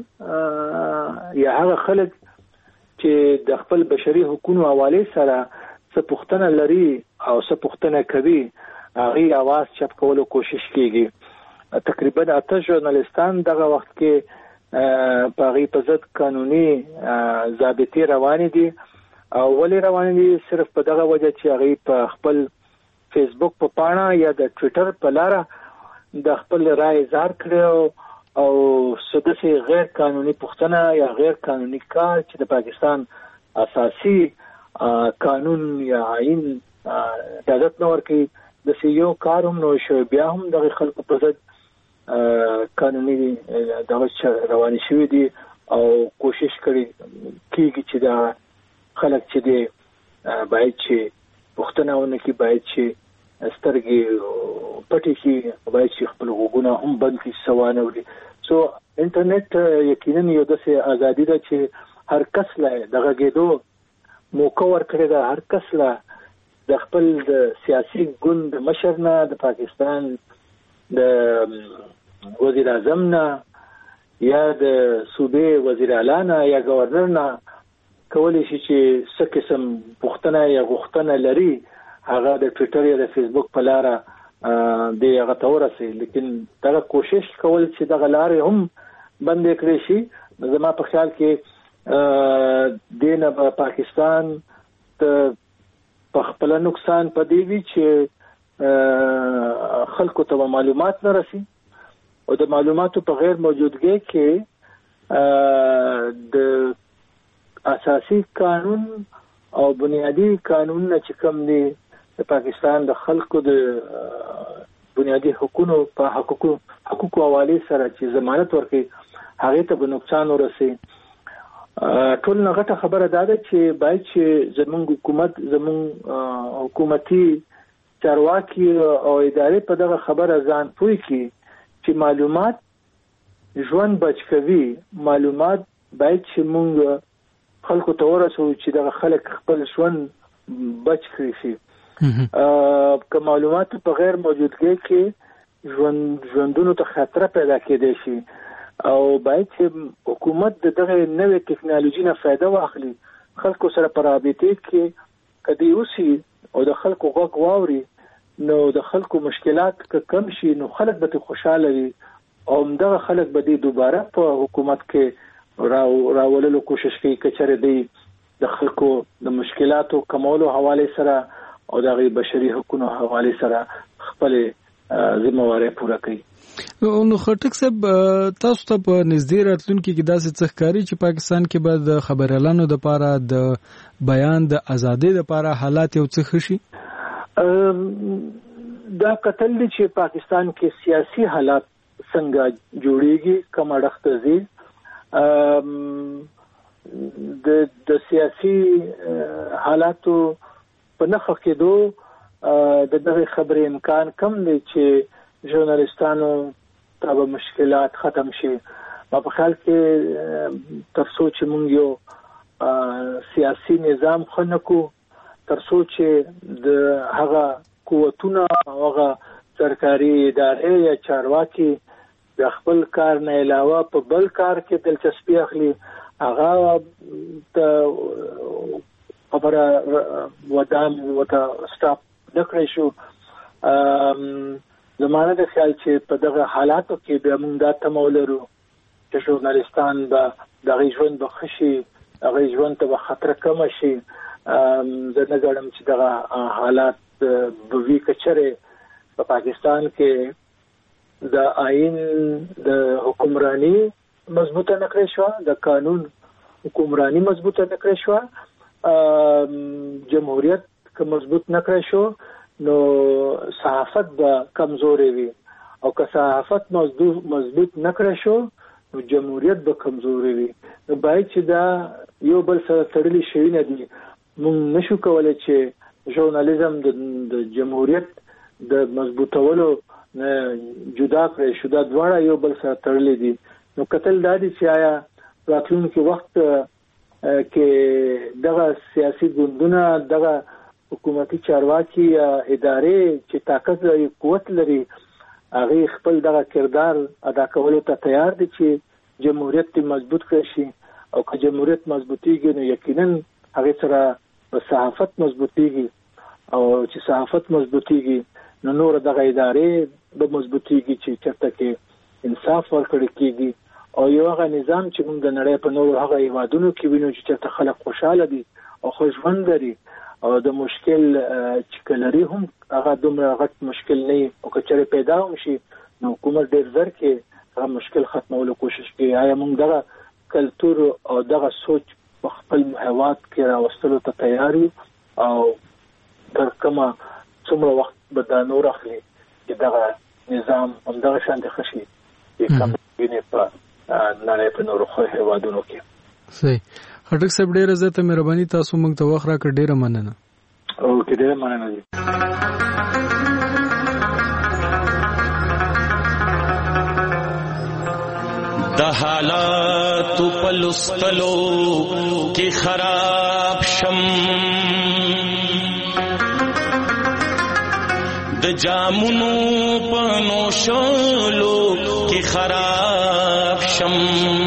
یا هغه خلک چې د خپل بشري حقوقو حواله سره څه پوښتنه لري او څه پوښتنه کوي هغه आवाज چپ کولو کوشش کیږي. تقریبا اته ژورنالستان دغه وخت کې په غي په ضد قانوني ضابطې روان دي او ولې روان دي صرف په دغه وجه چې هغه په خپل فیسبوک په پاڼه یا د ټویټر په لار د خپل رائے اظهار کړو او سدسي غیر قانوني پښتنه یا غیر قانوني کار چې د پاکستان اساسي قانون یا آئین اجازه نه ورکوي د سیو کار هم نو شو بیا هم د خلکو په ضد قانوني دغه رواني شوی دي او کوشش کړي کیږي چې دا خلک چې دی باید چې پښتنه ونه کې باید چې سترګې پټې شي باید چې خپل غوږونه هم بند کړي سوانه وري. سو انټرنیټ یقینا یو داسې ازادي ده چې هر کس له دغه غېدو موقع ورکړي ده، هر کس له د خپل د سیاسي ګوند مشر نه د پاکستان د وزیر اعظم نه یا د صوبې وزیر اعلی نه یا گورنر نه کولی شي چې څه قسم پوښتنه یا غوښتنه لري هغه د ټویټر یا د فیسبوک په لار د هغه تورسي. لیکن دا کوشش کول چې د غلارې هم بندې کړې شي زما په خیال کې دینه په پاکستان ته په خپل نقصان پدې وی چې خلکو ته معلومات نه رسي او د معلوماتو په غیر موجودګۍ کې د اساسي قانون او بنیادی قانون چې کوم دی د پاکستان د خلکو د بنیادی حقوقو په حقوقو حقوقو حواله سره چې ضمانت ورکړي هغه ته به نقصان ورسي. ټول نه غټه خبره ده چې باید چې زمونږ حکومت زمونږ حکومتي چارواکي او ادارې په دغه خبره ځان پوي کړي چې معلومات ژوند بچ کوي. معلومات باید چې مونږ خلکو ته ورسو چې دغه خلک خپل ژوند بچ کړي شي که معلومات په غیر موجودګۍ کې ژوند ژوندونو ته خطر پیدا کېدای شي او باید چې حکومت د دغه نوې ټکنالوژي نه فائدہ واخلي، خلکو سره په رابطه کې کدی اوسي او د خلکو غوږ واوري، نو د خلکو مشکلات که کم شي نو خلک به خوشاله وي او دغه خلک به د دوباره په حکومت کې راو راوللو کوشش کوي کچره دی د خلکو د مشکلاتو کمولو حواله سره او د بشري حقوقو حواله سره خپل ذمہواری پوره کوي. نو خټک صاحب تاسو ته په نږدې راتلونکي کې داسې څه ښکاري چې پاکستان کې به د خبريالانو د لپاره د بیان د ازادۍ لپاره حالات یو څه خشي؟ دا قتل چې پاکستان کې سیاسي حالات څنګه جوړيږي کوم اړخ ځي د د سیاسي حالاتو په نخښ کې دوه د دغه خبرې امکان کم دی چې ژورنالستانو ته به مشکلات ختم شي. په خیال کې تر څو چې موږ یو سیاسي نظام خنکو، تر څو چې د هغه قوتونه هغه سرکاري ادارې یا چارواکي د خپل کار نه علاوه په بل کار کې دلچسپي اخلي، هغه ته خبره ودان وته سټاپ نکړی شو. زمانه د خیال چې په دغه حالاتو کې به موږ دا تمولرو چې ژورنالستان به دغه ژوند به خشي، هغه ژوند ته به خطر کم شي. زه نه غواړم چې دغه حالات به وي کچره په پاکستان کې د آئین د حکمرانی مضبوطه نکړی شو، د قانون حکمرانی مضبوطه نکړی شو، جمهوریت که مضبوط نکړی شو نو صحافت به کمزوري وي، او که صحافت مضبوط مضبوط نکړی شو نو جمهوریت به کمزوري وي. نو باید چې دا یو بل سره تړلي شي نه دي. موږ نشو کولای چې ژورنالیزم د جمهوریت د مضبوطولو جدا کړی شو، دا دواړه یو بل سره تړلي دي. نو کتل دا دي چې آیا راتلونکي وخت کې دغه سیاسي ګوندونه، دغه حکومتي چارواکي یا ادارې چې طاقت لري، قوت لري، هغه خپل دغه کردار ادا کولو ته تیار دي چې جمهوریت ته مضبوط کړي شي. او که جمهوریت مضبوطیږي نو یقینا هغه سره صحافت مضبوطیږي، او چې صحافت مضبوطیږي نو نور دغه ادارې به مضبوطیږي چې چرته کې انصاف ورکړي کیږي، او یو هغه نظام چې موږ د نړۍ په نور هغه هیوادونو کې وینو چې چرته خلک خوشاله دي او خوش ژوند لري او د مشکل چې کلري هم هغه دومره غټ مشکل نه وي، او که چېرې پیدا هم شي نو حکومت ډېر زر کې هغه مشکل ختمولو کوشش کوي. آیا موږ دغه کلتور او دغه سوچ په خپل هیواد کې راوستلو ته تیار یو، او تر کومه څومره وخت به دا نور اخلي چې دغه نظام همدغه شانې ښه شي چې کم وینې په نړۍ په نورو هیوادونو کې. صحیح. خټک صاحب ډېره زیاته مهرباني، تاسو موږ ته وخت راکړ، ډېره مننه. اوکې، ډېره مننه دي. د حالاتو په لوستلو کې خراب شم، د جامونو په نوشلو کې خراب شم،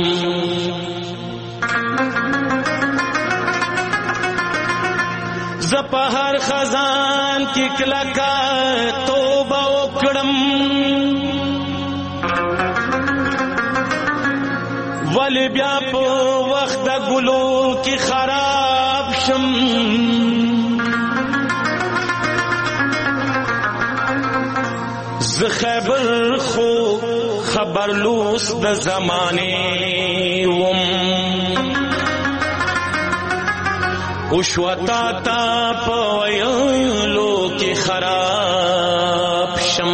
ز په هر خزان کې کلکا توبه وکړم، ولی بیا په وخت د ګلو کې خراب شم، ز خیبر خو خبر لوس د زمانه وم، وشوتا تا پویلو کی خراب شم.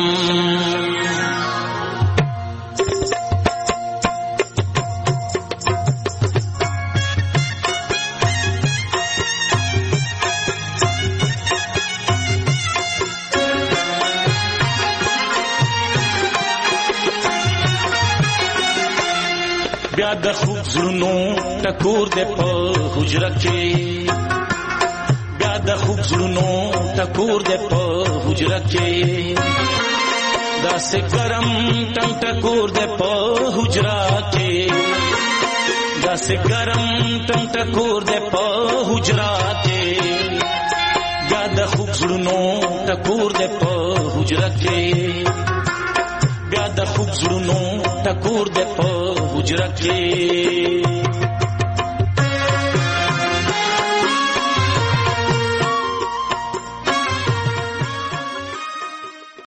بیا د خوب زړونو ټکور دې په حجره کې، د خوب زړونو ټکور دې په حجره کې داسې ګرم ټنګ ټکور دې په حجره کې داسې ګرم ټنګ ټکور دې په حجره کې بیا د خوب زړونو ټکور دې په حجره کې بیا د خوب زړونو ټکور دې په حجره کې